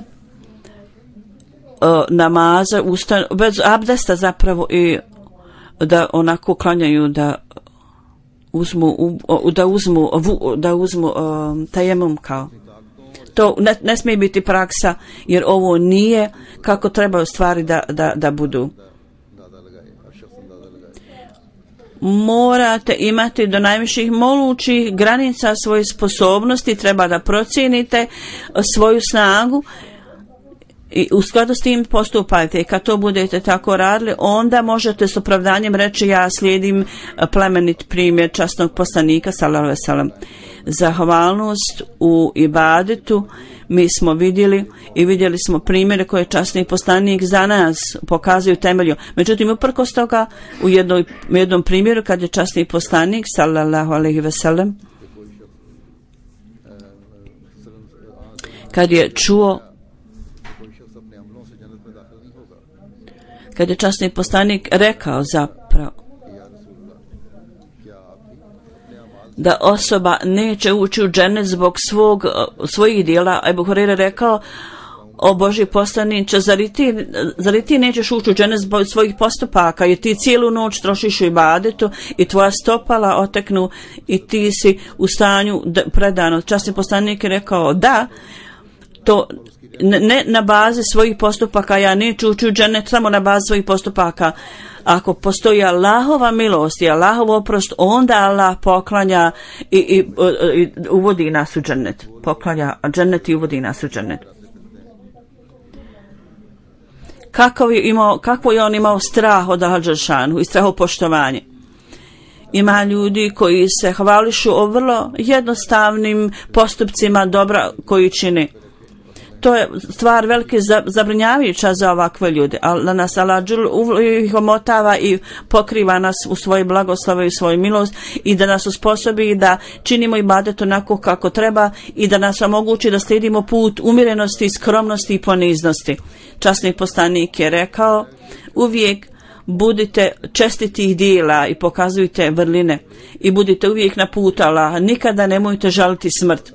[SPEAKER 2] namaza, ustaju, bez abdesta zapravo i da onako klanjaju da uzmu, da uzmu, da uzmu um, tajemum kao. To ne, ne smije biti praksa, jer ovo nije kako trebaju stvari da, da, da budu. Morate imati do najviših mogućih granica svoje sposobnosti, treba da procijenite svoju snagu i u skladu s tim postupajte. I kad to budete tako radili, onda možete s opravdanjem reći ja slijedim plemenit primjer časnog poslanika sallallahu alejhi ve sellem. Zahvalnost u ibadetu mi smo vidjeli i vidjeli smo primjere koje časni poslanik za nas pokazuju temelju. Međutim, uprkos toga u jednoj, jednom primjeru kad je časni poslanik sallallahu alejhi ve sellem kad je čuo kad je časni poslanik rekao zapravo da osoba neće ući u džennet zbog svog, svojih dijela, Ebu Hurajra rekao, o Božji poslaniče, zar i ti, zar i ti nećeš ući u džennet zbog svojih postupaka, jer ti cijelu noć trošiš u ibadetu i tvoja stopala oteknu i ti si u stanju predano. Časni poslanik je rekao da, to ne na bazi svojih postupaka, ja neću ući u džennet samo na bazi svojih postupaka. Ako postoji Allahova milost i Allahov oprost, onda Allah poklanja i, i, i uvodi nas u džennet. Poklanja džennet i uvodi nas u džennet. Kako je, imao, kako je on imao strah od Allaha dželešanu i strahopoštovanje. Ima ljudi koji se hvališu o vrlo jednostavnim postupcima dobra koji čini. To je stvar velike zabrinjavajuća za ovakve ljude, ali da nas Allah ih omotava i pokriva nas u svoje blagoslove i svoju milost i da nas usposobi da činimo ibadet onako kako treba i da nas omogući da slijedimo put umirenosti, skromnosti i poniznosti. Časni poslanik je rekao, uvijek budite čestitih dijela i pokazujte vrline i budite uvijek na putu Allaha, nikada nemojte žaliti smrt.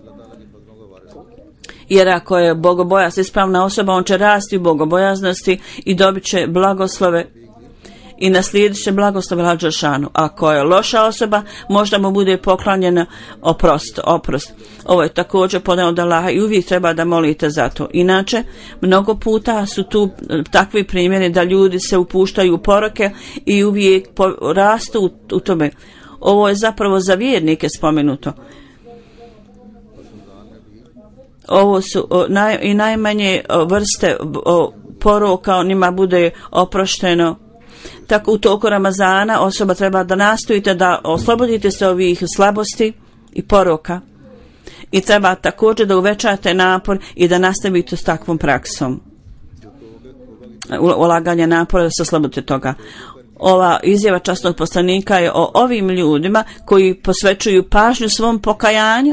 [SPEAKER 2] Jer ako je bogobojazna ispravna osoba, on će rasti u bogobojaznosti i dobit će blagoslove i naslijedit će blagoslove Allaha dželešanu. Ako je loša osoba, možda mu bude poklanjena oprost, oprost. Ovo je također podano od Allaha i uvijek treba da molite za to. Inače, mnogo puta su tu takvi primjeri da ljudi se upuštaju u poroke i uvijek rastu u, u tome. Ovo je zapravo za vjernike spomenuto. Ovo su o, naj, i najmanje o, vrste o, poroka, onima bude oprošteno. Tako u toku Ramazana osoba treba da nastojite da oslobodite se ovih slabosti i poroka. I treba također da uvećate napor i da nastavite s takvom praksom. Ulaganje napora da se oslobodite toga. Ova izjava časnog poslanika je o ovim ljudima koji posvećuju pažnju svom pokajanju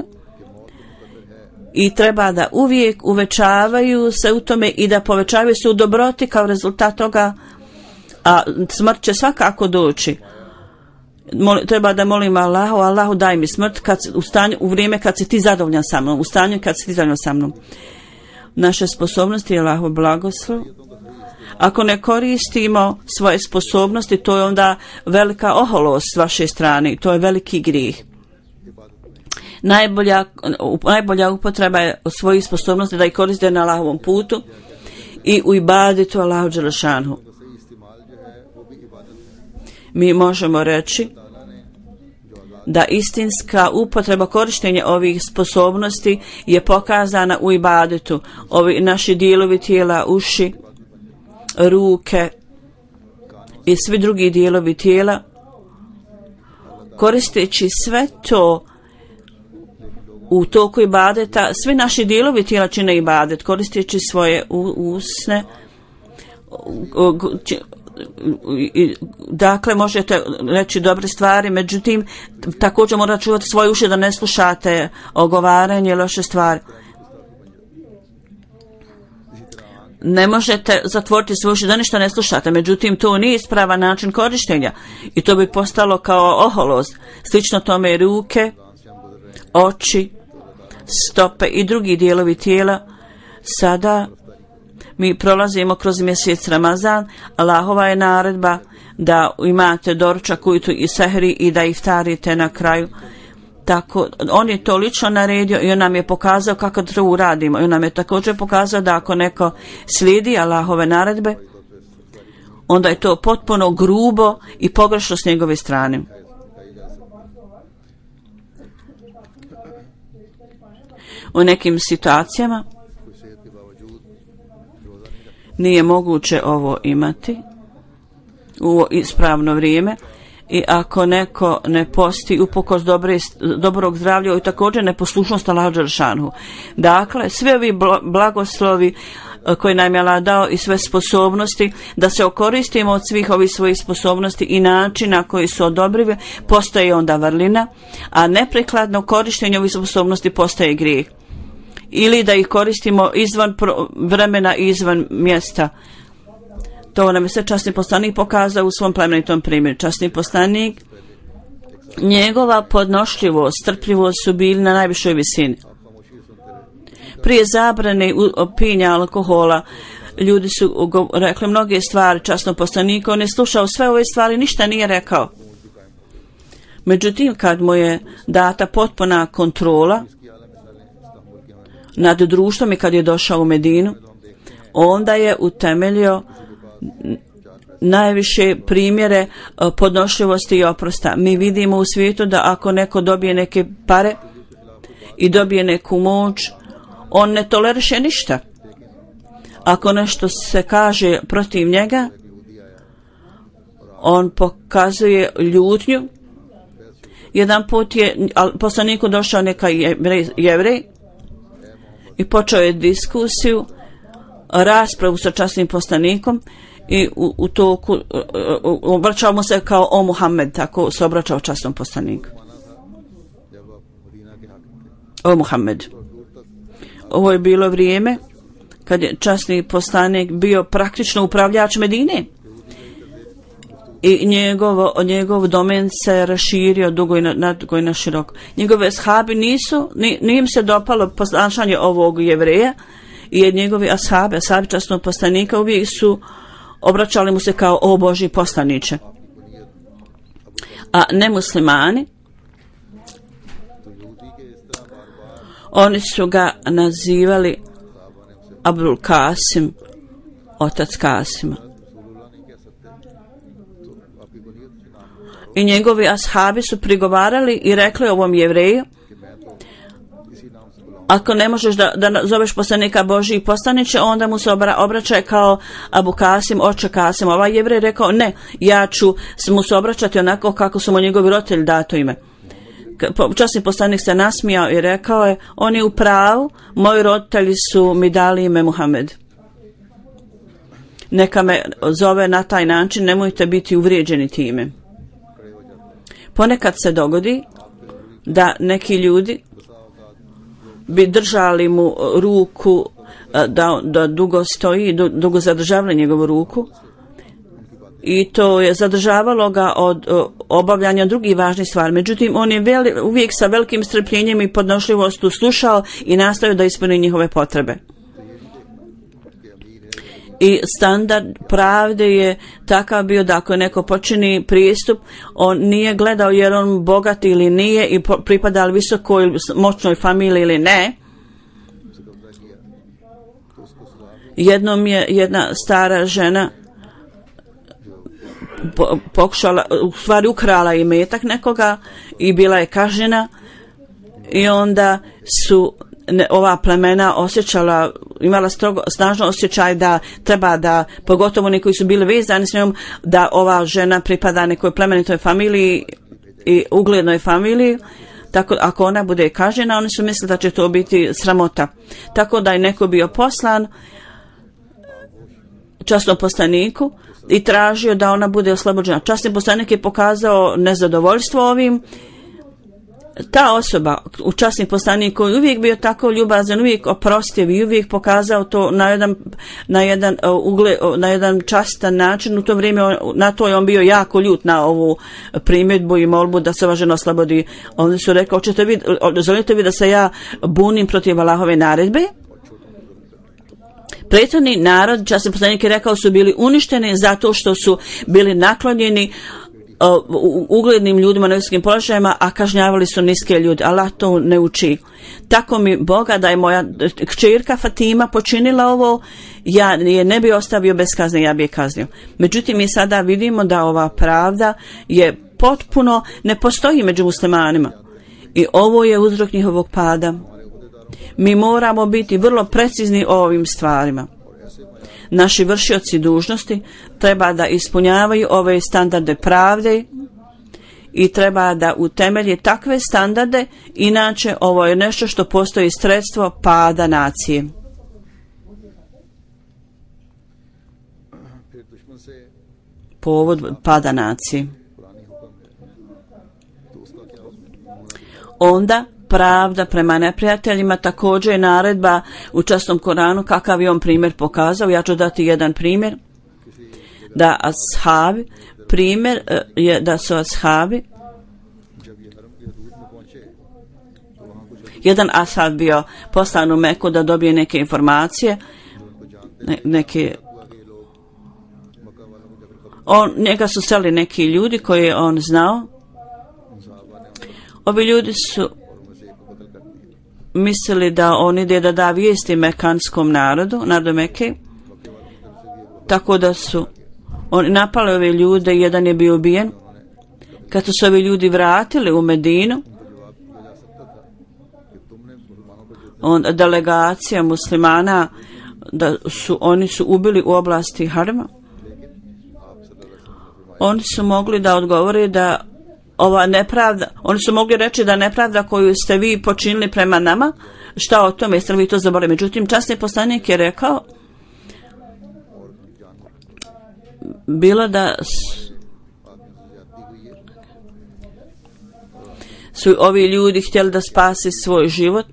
[SPEAKER 2] i treba da uvijek uvećavaju se u tome i da povećavaju se u dobroti kao rezultat toga, a smrt će svakako doći. Mol, treba da molim Allahu, Allahu daj mi smrt kad, u, stanju, u vrijeme kad si ti zadovoljan sa mnom, u stanju kad si ti zadovoljan sa mnom. Naše sposobnosti je Allahov blagoslov. Ako ne koristimo svoje sposobnosti, to je onda velika oholost s vaše strane, to je veliki grijeh. Najbolja, najbolja upotreba je od svojih sposobnosti da ih koriste na Allahovom putu i u ibadetu Allahu dželešanhu. Mi možemo reći da istinska upotreba korištenja ovih sposobnosti je pokazana u ibadetu. Ovi naši dijelovi tijela, uši, ruke i svi drugi dijelovi tijela, koristeći sve to u toku ibadeta, svi naši dijelovi tijela čine ibadet, koristeći svoje usne. Dakle, možete reći dobre stvari, međutim, također morate čuvati svoje uši da ne slušate ogovaranje i loše stvari. Ne možete zatvoriti svoje uši da ništa ne slušate, međutim, to nije ispravan način korištenja i to bi postalo kao oholost. Slično tome i ruke, oči, stope i drugi dijelovi tijela. Sada mi prolazimo kroz mjesec Ramazan. Allahova je naredba da imate doručak ujutru i sehri i da iftarite na kraju. Tako, on je to lično naredio i on nam je pokazao kako to uradimo. I on nam je također pokazao da ako neko slijedi Allahove naredbe, onda je to potpuno grubo i pogrešno s njegove strane. U nekim situacijama nije moguće ovo imati u ispravno vrijeme i ako neko ne posti upokos dobre, dobrog zdravlja i također neposlušnost Allahu dželešanhu. Dakle, sve ovi blagoslovi koji nam je Allah dao i sve sposobnosti da se okoristimo od svih ovih svojih sposobnosti i načina koji su odobrivi, postaje onda vrlina, a neprikladno korištenje ovih sposobnosti postaje grijeh. Ili da ih koristimo izvan vremena i izvan mjesta. To nam je sve časni poslanik pokazao u svom plemenitom primjeru. Časni poslanik, njegova podnošljivost, strpljivost su bili na najvišoj visini. Prije zabrane pijenja alkohola, ljudi su rekli mnoge stvari časnom poslaniku, on je slušao sve ove stvari, ništa nije rekao. Međutim, kad mu je data potpuna kontrola nad društvom i kad je došao u Medinu, onda je utemeljio najviše primjere podnošljivosti i oprosta. Mi vidimo u svijetu da ako neko dobije neke pare i dobije neku moć, on ne toleriše ništa. Ako nešto se kaže protiv njega, on pokazuje ljutnju. Jedan put je poslaniku došao neka jevrej, jevrej i počeo je diskusiju, raspravu sa časnim poslanikom i u, u toku obraćao mu se kao o Muhammed, tako se obraćao časnom poslaniku. O Muhammed. Ovo je bilo vrijeme kad je časni poslanik bio praktično upravljač Medine i njegov, njegov domen se raširio dugo i na, na, dugo i na široko. Njegove ashabi nisu, ni, nije im se dopalo ponašanje ovog jevreja i njegovi ashabi, ashabi časnog poslanika uvijek su obraćali mu se kao o Božji poslaniče. A nemuslimani, oni su ga nazivali Abdul Kasim, otac Kasima. I njegovi ashabi su prigovarali i rekli ovom jevreju, ako ne možeš da, da zoveš poslanika Božji poslaniče, onda mu se obra, obraćaj kao Abu Kasim, oče Kasim. Ovaj jevrej rekao, ne, ja ću mu se obraćati onako kako su mu njegovi roditelji dato ime. Časni poslanik se nasmijao i rekao je, on je u pravu, moji roditelji su mi dali ime Muhammed. Neka me zove na taj način, nemojte biti uvrijeđeni time. Ponekad se dogodi da neki ljudi bi držali mu ruku, da, da dugo stoji, dugo zadržavali njegovu ruku i to je zadržavalo ga od obavljanja drugih važnih stvari. Međutim, on je veli, uvijek sa velikim strpljenjem i podnošljivostu slušao i nastavio da ispuni njihove potrebe. I standard pravde je takav bio da ako neko počini prijestup, on nije gledao jer on bogat ili nije i pripada li visokoj moćnoj familiji ili ne. Jednom je jedna stara žena po, pokušala, u stvari ukrala imetak nekoga i bila je kažnjena, i onda su ne, ova plemena osjećala, imala strogo, snažno osjećaj da treba da, pogotovo oni koji su bili vezani s njom, da ova žena pripada nekoj plemenitoj familiji i uglednoj familiji. Tako ako ona bude kažnjena, oni su mislili da će to biti sramota. Tako da je neko bio poslan časnom poslaniku i tražio da ona bude oslobođena. Časni poslanik je pokazao nezadovoljstvo ovim. Ta osoba, u časni poslanik, koji uvijek bio tako ljubazan, uvijek oprostiv i uvijek pokazao to na jedan, na jedan, ugle, na jedan častan način. U to vrijeme na to je on bio jako ljut na ovu primjedbu i molbu da se ova žena oslobodi. Oni su rekao, hoćete vi, želite vi da se ja bunim protiv Allahove naredbe? Prethodni narod, časni poslanik je rekao, su bili uništeni zato što su bili naklonjeni uh, uglednim ljudima na visokim položajima, a kažnjavali su niske ljude. Allah to ne uči. Tako mi Boga da je moja kćerka Fatima počinila ovo, ja je ne bi ostavio bez kazne, ja bi je kaznio. Međutim, mi sada vidimo da ova pravda je potpuno ne postoji među muslimanima. I ovo je uzrok njihovog pada. Mi moramo biti vrlo precizni o ovim stvarima. Naši vršioci dužnosti treba da ispunjavaju ove standarde pravde i treba da utemelje takve standarde, inače ovo je nešto što postoji sredstvo pada nacije. Povod pada nacije. Onda pravda prema neprijateljima, također je naredba u časnom Koranu, kakav je on primjer pokazao. Ja ću dati jedan primjer. Da ashabi, primjer je da su ashabi, jedan ashab bio poslan u Meku da dobije neke informacije, ne, neke on, njega su sreli neki ljudi koje je on znao. Ovi ljudi su mislili da on ide da da vijesti mekanskom narodu, narodu Mekke, tako da su oni napali ove ljude, jedan je bio ubijen. Kad su se ovi ljudi vratili u Medinu, on, delegacija muslimana, da su, oni su ubili u oblasti Harama, oni su mogli da odgovore da ova nepravda, oni su mogli reći da nepravda koju ste vi počinili prema nama, šta o tome, jeste li vi to zaboravili? Međutim, časni poslanik je rekao, bilo da su ovi ljudi htjeli da spasi svoj život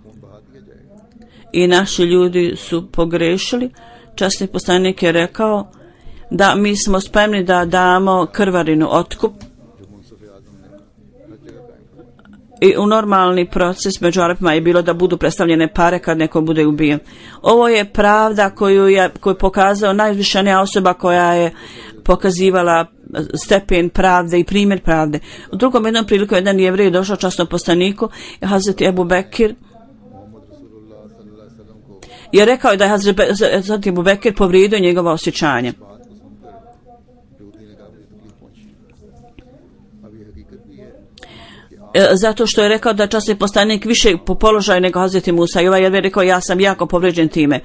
[SPEAKER 2] i naši ljudi su pogrešili, časni poslanik je rekao da mi smo spremni da damo krvarinu otkup. I u normalni proces među Arapima je bilo da budu predstavljene pare kad neko bude ubijen. Ovo je pravda koju je koju pokazao najvišenija osoba koja je pokazivala stepen pravde i primjer pravde. U drugom jednom priliku jedan Jevrej došao časnom poslaniku, Hazreti Ebu Bekir, je rekao da je Hazreti Ebu Bekir povrijedio njegova osjećanja. Zato što je rekao da časni poslanik više po položaju nego Hazreti Musa, i ovaj je rekao ja sam jako povrijeđen time.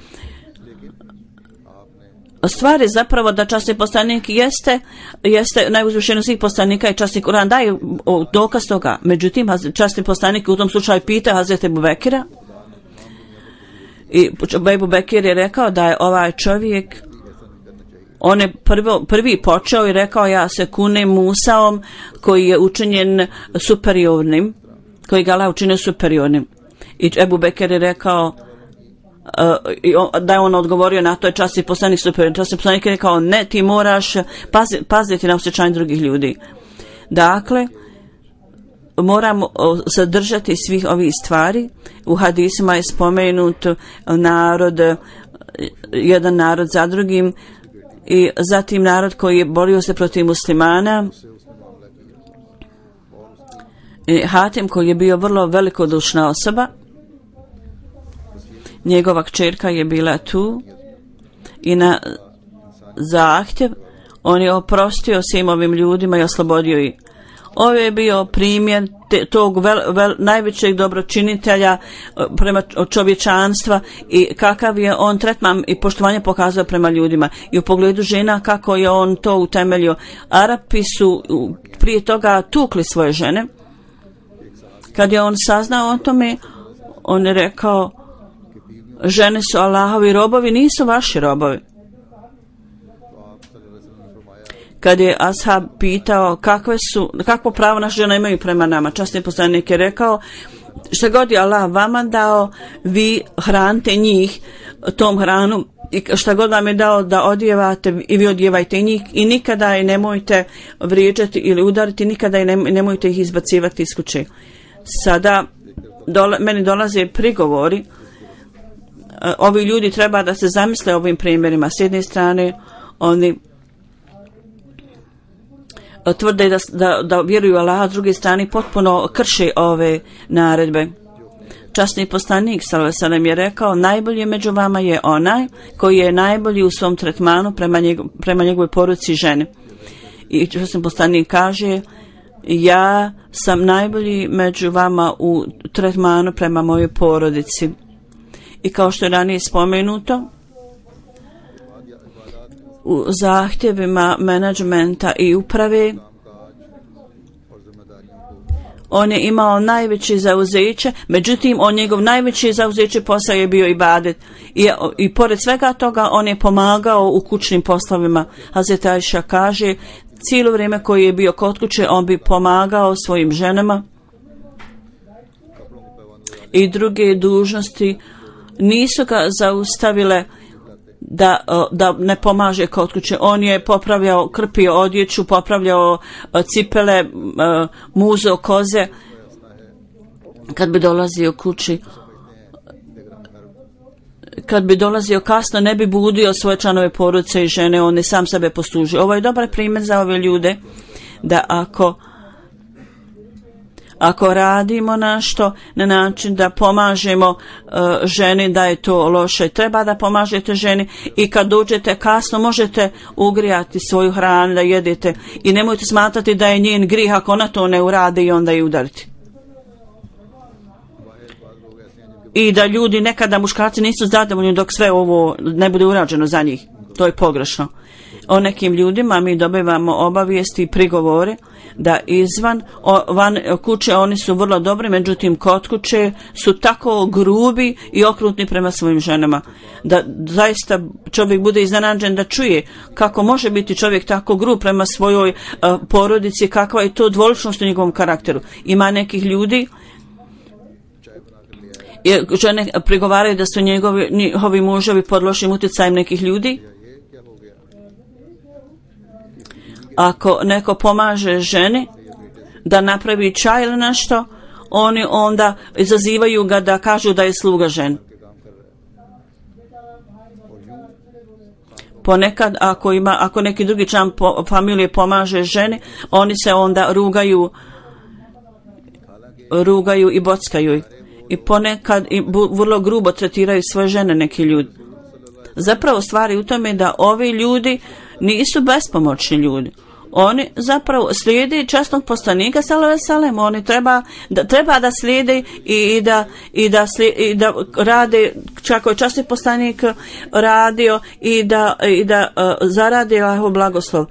[SPEAKER 2] Stvar je zapravo da časni poslanik jeste, jeste najuzvišeniji svih poslanika i časni Kur'an daje dokaz toga. Međutim, časni poslanik u tom slučaju pita Hazreti Ebu Bekira i Ebu Bekir je rekao da je ovaj čovjek, on je prvo, prvi počeo i rekao ja se kunem Musaom koji je učinjen superiornim, koji ga Allah učinio superiornim. I Ebu Bekir je rekao, uh, i on, da je on odgovorio na to, je časni poslanik superiorni. Časni poslanik je rekao ne, ti moraš pazi, paziti na osjećanje drugih ljudi. Dakle, moramo zadržati svih ovih stvari. U hadisima je spomenut narod, jedan narod za drugim, i zatim narod koji je borio se protiv muslimana, i Hatim koji je bio vrlo velikodušna osoba, njegova kćerka je bila tu i na zahtjev on je oprostio svim ovim ljudima i oslobodio ih. Ovo je bio primjer te, tog vel, vel, najvećeg dobročinitelja prema čovječanstva i kakav je on tretman i poštovanje pokazao prema ljudima. I u pogledu žena kako je on to utemeljio. Arapi su prije toga tukli svoje žene. Kad je on saznao o tome, on je rekao, žene su Allahovi robovi, nisu vaši robovi. Kad je ashab pitao kakve su, kakvo pravo naše žene imaju prema nama, časni poslanik je rekao, što god je Allah vama dao, vi hranite njih tom hranu i šta god vam je dao da odjevate i vi odjevajte njih i nikada je nemojte vrijeđati ili udariti, nikada je nemojte ih izbacivati iz kuće. Sada dola, meni dolaze prigovori, ovi ljudi treba da se zamisle ovim primjerima. S jedne strane oni tvrde da, da, da vjeruju Allah, s druge strane potpuno krše ove naredbe. Časni poslanik sallallahu alejhi ve sellem je rekao, najbolji među vama je onaj koji je najbolji u svom tretmanu prema, njegov, prema njegovoj poruci žene. I časni poslanik kaže, ja sam najbolji među vama u tretmanu prema mojoj porodici. I kao što je ranije spomenuto, u zahtjevima menadžmenta i uprave on je imao najveće zauzeće, međutim on njegov najveće zauzeće posao je bio ibadet i, i pored svega toga on je pomagao u kućnim poslovima. Hazreti Ajša kaže, cijelo vrijeme koje je bio kod kuće on bi pomagao svojim ženama i druge dužnosti nisu ga zaustavile da, da ne pomaže kod kuće. On je popravljao, krpio odjeću, popravljao cipele, muzo, koze. Kad bi dolazio kući, kad bi dolazio kasno, ne bi budio svoje članove porodice i žene, on je sam sebe poslužio. Ovo je dobar primjer za ove ljude, da ako Ako radimo nešto na način da pomažemo uh, ženi, da je to loše, treba da pomažete ženi i kad dođete kasno možete ugrijati svoju hranu da jedete i nemojte smatrati da je njen grih ako ona to ne uradi i onda je udariti. I da ljudi nekada muškarci nisu zadovoljni dok sve ovo ne bude urađeno za njih. To je pogrešno. O nekim ljudima mi dobivamo obavijesti i prigovore da izvan o, van kuće oni su vrlo dobri, međutim kod kuće su tako grubi i okrutni prema svojim ženama da zaista čovjek bude iznenađen da čuje kako može biti čovjek tako grub prema svojoj uh, porodici, kakva je to dvoličnost u njegovom karakteru. Ima nekih ljudi, žene prigovaraju da su njegovi, njihovi muževi pod lošim utjecajem nekih ljudi. Ako neko pomaže ženi da napravi čaj ili nešto, oni onda izazivaju ga da kažu da je sluga žen. Ponekad ako ima, ako neki drugi član po, familije pomaže ženi, oni se onda rugaju, rugaju i bockaju. I ponekad i bu, vrlo grubo tretiraju svoje žene neki ljudi. Zapravo stvari u tome da ovi ljudi nisu bespomoćni ljudi. Oni zapravo slijede časnog poslanika sallallahu alejhi ve sellem. Oni treba da treba da slijede i, i da i da slijede, i da rade čak je časni poslanik radio i da i da uh, zarade Allahov blagoslov.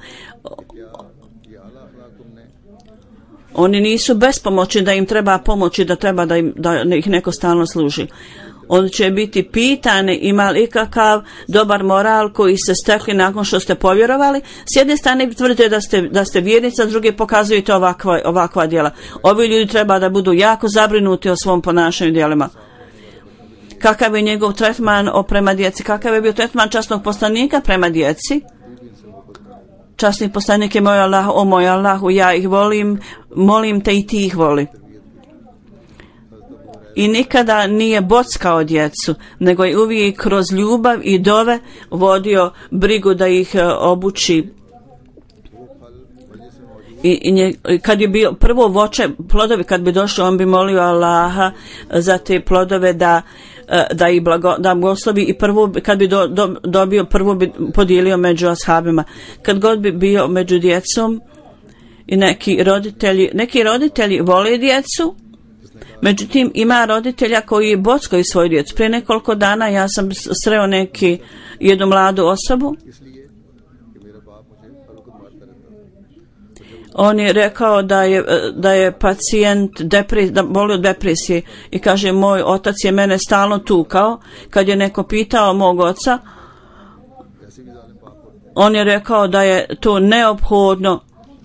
[SPEAKER 2] Oni nisu bespomoćni da im treba pomoći, da treba da im da ih neko stalno služi. On će biti pitani ima li ikakav dobar moral koji se stekli nakon što ste povjerovali. S jedne strane tvrdite da ste, da ste vjernica, s druge pokazujete ovakva, ovakva djela. Ovi ljudi treba da budu jako zabrinuti o svom ponašanju djelima. Kakav je njegov tretman o prema djeci? Kakav je bio tretman časnog poslanika prema djeci? Časni poslanik je moj Allah, o moj Allahu, ja ih volim, molim te i ti ih voli. I nikada nije bockao djecu, nego je uvijek kroz ljubav i dove vodio brigu da ih obuči I, i nje, kad je bio prvo voće, plodovi kad bi došli, on bi molio Allaha za te plodove da da i blago, da blagoslovi i prvo kad bi do, do, dobio prvo bi podijelio među ashabima. Kad god bi bio među djecom i neki roditelji, neki roditelji vole djecu, međutim ima roditelja koji bockaju svoju djecu. Prije nekoliko dana ja sam sreo neki jednu mladu osobu. On je rekao da je, da je pacijent depres, da boli od depresije i kaže moj otac je mene stalno tukao. Kad je neko pitao mog oca, on je rekao da je to neophodno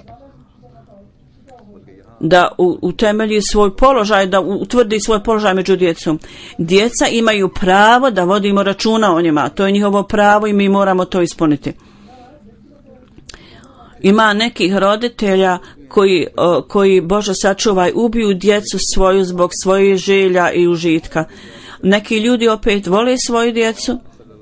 [SPEAKER 2] da utemelji svoj položaj, da utvrdi svoj položaj među djecom. Djeca imaju pravo da vodimo računa o njima, to je njihovo pravo i mi moramo to ispuniti. Ima nekih roditelja koji, o, koji Bože sačuvaj, ubiju djecu svoju zbog svojih želja i užitka. Neki ljudi opet vole svoju djecu,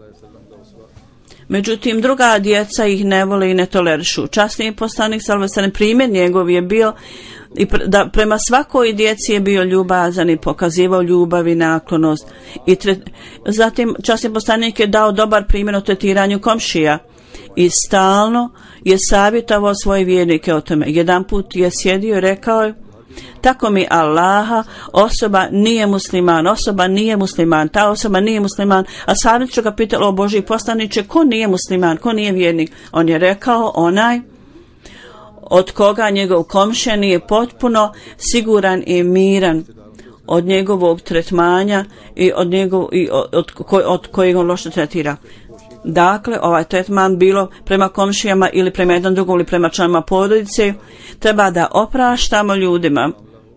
[SPEAKER 2] međutim druga djeca ih ne vole i ne tolerišu. Časni poslanik sallallahu alejhi ve sellem primjer njegov je bio i pre, da prema svakoj djeci je bio ljubazan i pokazivao ljubav i naklonost. I tre, zatim časni poslanik je dao dobar primjer o tretiranju komšija i stalno je savjetovao svoje vjernike o tome. Jedan put je sjedio i rekao je, tako mi Allaha, osoba nije musliman, osoba nije musliman, ta osoba nije musliman, a savjet ću ga pitalo o Božji poslaniče, ko nije musliman, ko nije vjernik? On je rekao, onaj od koga njegov komšija nije potpuno siguran i miran od njegovog tretmanja i od, njegov, i od, od, koj, od kojeg on loše tretira. Dakle, ovaj tretman bilo prema komšijama ili prema jednom drugom ili prema članima porodice, treba da opraštamo ljudima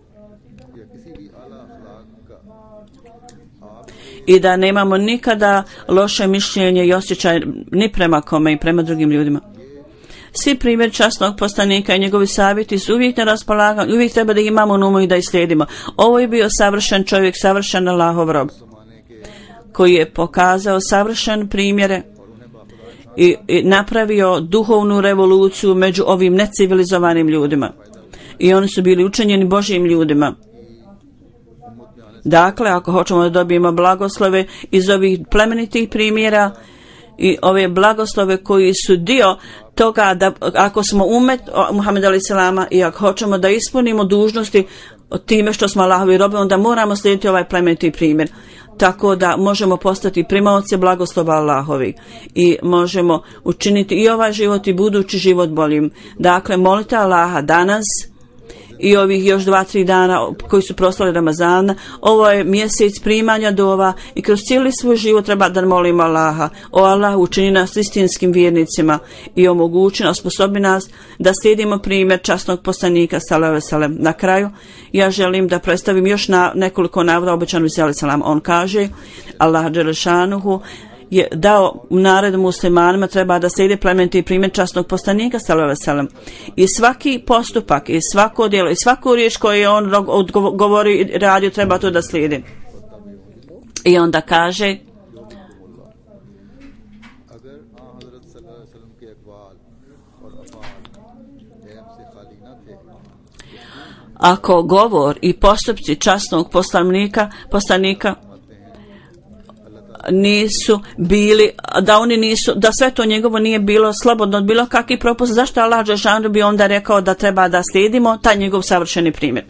[SPEAKER 2] i da nemamo nikada loše mišljenje i osjećaj ni prema kome i prema drugim ljudima. Svi primjer časnog poslanika i njegovi savjeti su uvijek na raspolaganju, uvijek treba da ih imamo na umu i da ih slijedimo. Ovo je bio savršen čovjek, savršen Allahov rob, koji je pokazao savršen primjere i, i napravio duhovnu revoluciju među ovim necivilizovanim ljudima. I oni su bili učenjeni Božjim ljudima. Dakle, ako hoćemo da dobijemo blagoslove iz ovih plemenitih primjera i ove blagoslove koji su dio toga da ako smo umet Muhameda alejhi selama i ako hoćemo da ispunimo dužnosti time što smo Allahovi robovi, onda moramo slijediti ovaj plemeniti primjer. Tako da možemo postati primaoci blagoslova Allahovi i možemo učiniti i ovaj život i budući život boljim. Dakle, molite Allaha danas i ovih još dva, tri dana koji su proslali Ramazana. Ovo je mjesec primanja dova i kroz cijeli svoj život treba da molimo Allaha. O Allah, učini nas istinskim vjernicima i omogući nas, osposobi nas da slijedimo primjer časnog poslanika sallallahu alejhi ve sellem. Na kraju, ja želim da predstavim još na nekoliko navoda obećanog Mesija alejhi selam. On kaže, Allah dželle šanuhu je dao naredbu muslimanima treba da slijede plemeniti primjer časnog poslanika sallallahu alejhi ve sellem. I svaki postupak i svako djelo i svaku riječ koju je on govori i radio treba to da slijedi. I onda kaže, ako govor i postupci časnog poslanika poslanika nisu bili, da oni nisu, da sve to njegovo nije bilo slobodno od bilo kakvih propusta, zašto Allah dželle bi onda rekao da treba da slijedimo taj njegov savršeni primjer?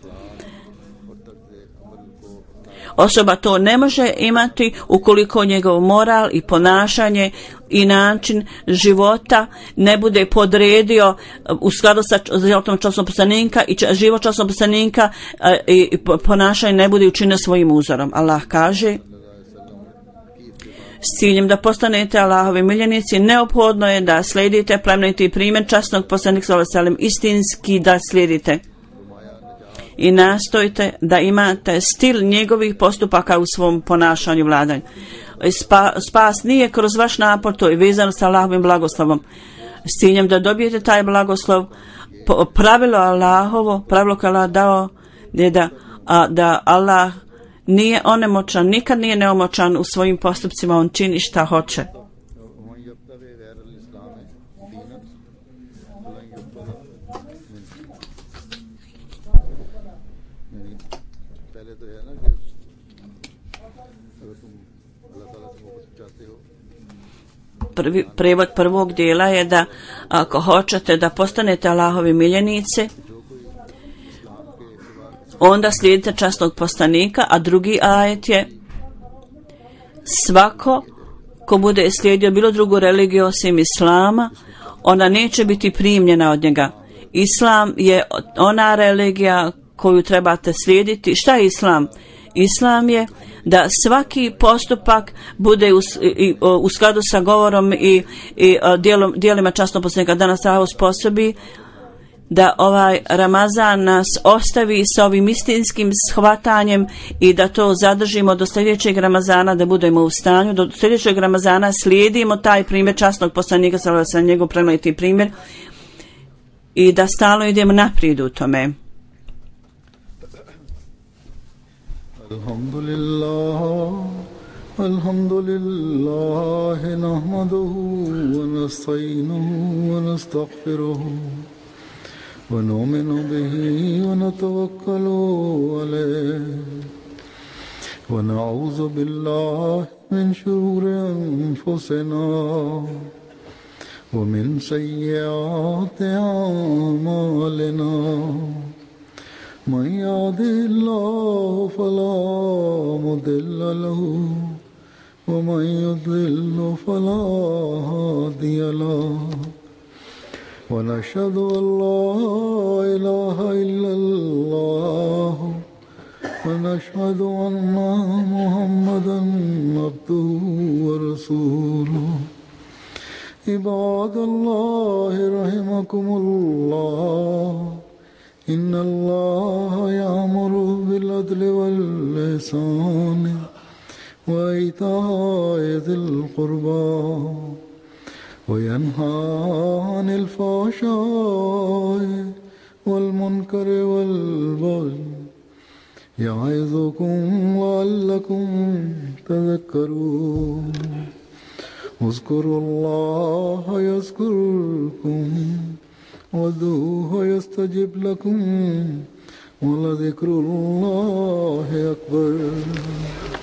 [SPEAKER 2] Osoba to ne može imati ukoliko njegov moral i ponašanje i način života ne bude podredio u skladu sa životom časnog poslanika i život časnog poslanika i ponašanje ne bude učinio svojim uzorom. Allah kaže, s ciljem da postanete Allahovi miljenici, neophodno je da slijedite plemeniti primjer časnog poslanika sallallahu alejhi ve sellem, istinski da slijedite. I nastojte da imate stil njegovih postupaka u svom ponašanju i vladanju. Spa, spas nije kroz vaš napor, to je vezano sa Allahovim blagoslovom. S ciljem da dobijete taj blagoslov, pravilo Allahovo, pravilo koje Allah dao je da, a, da Allah nije onemoćan, nikad nije neomoćan u svojim postupcima, on čini šta hoće. Prvi, prevod prvog dijela je da ako hoćete da postanete Allahovi miljenici, onda slijedite časnog poslanika, a drugi ajet je svako ko bude slijedio bilo drugu religiju osim Islama, ona neće biti primljena od njega. Islam je ona religija koju trebate slijediti. Šta je Islam? Islam je da svaki postupak bude u, i, u skladu sa govorom i, i dijelom, dijelima časnog poslanika. Da nas Allah sposobi da ovaj Ramazan nas ostavi sa ovim istinskim shvatanjem i da to zadržimo do sljedećeg Ramazana, da budemo u stanju do sljedećeg Ramazana slijedimo taj primjer časnog poslanika, sa njegov plemeniti primjer, i da stalno idemo naprijed u tome.
[SPEAKER 1] Alhamdulillah, alhamdulillah, nahmaduhu wa nasta'inuhu wa nastaghfiruhu wa nu'minu bihi wa natawakkalu alayhi wa na'udhu billahi min shururi anfusina wa min sayyiati a'malina. من يهده الله فلا مضل له ومن يضلل فلا هادي له ونشهد أن لا إله إلا الله ونشهد أن محمدا عبده ورسوله. عباد الله رحمكم الله، إن الله يأمر بالعدل والإحسان وإيتاء ذي القربى وينهى عن الفحشاء والمنكر والبغي يعظكم لعلكم تذكرون. اذكروا الله يذكركم وادعوه يستجب لكم ولذكر الله أكبر.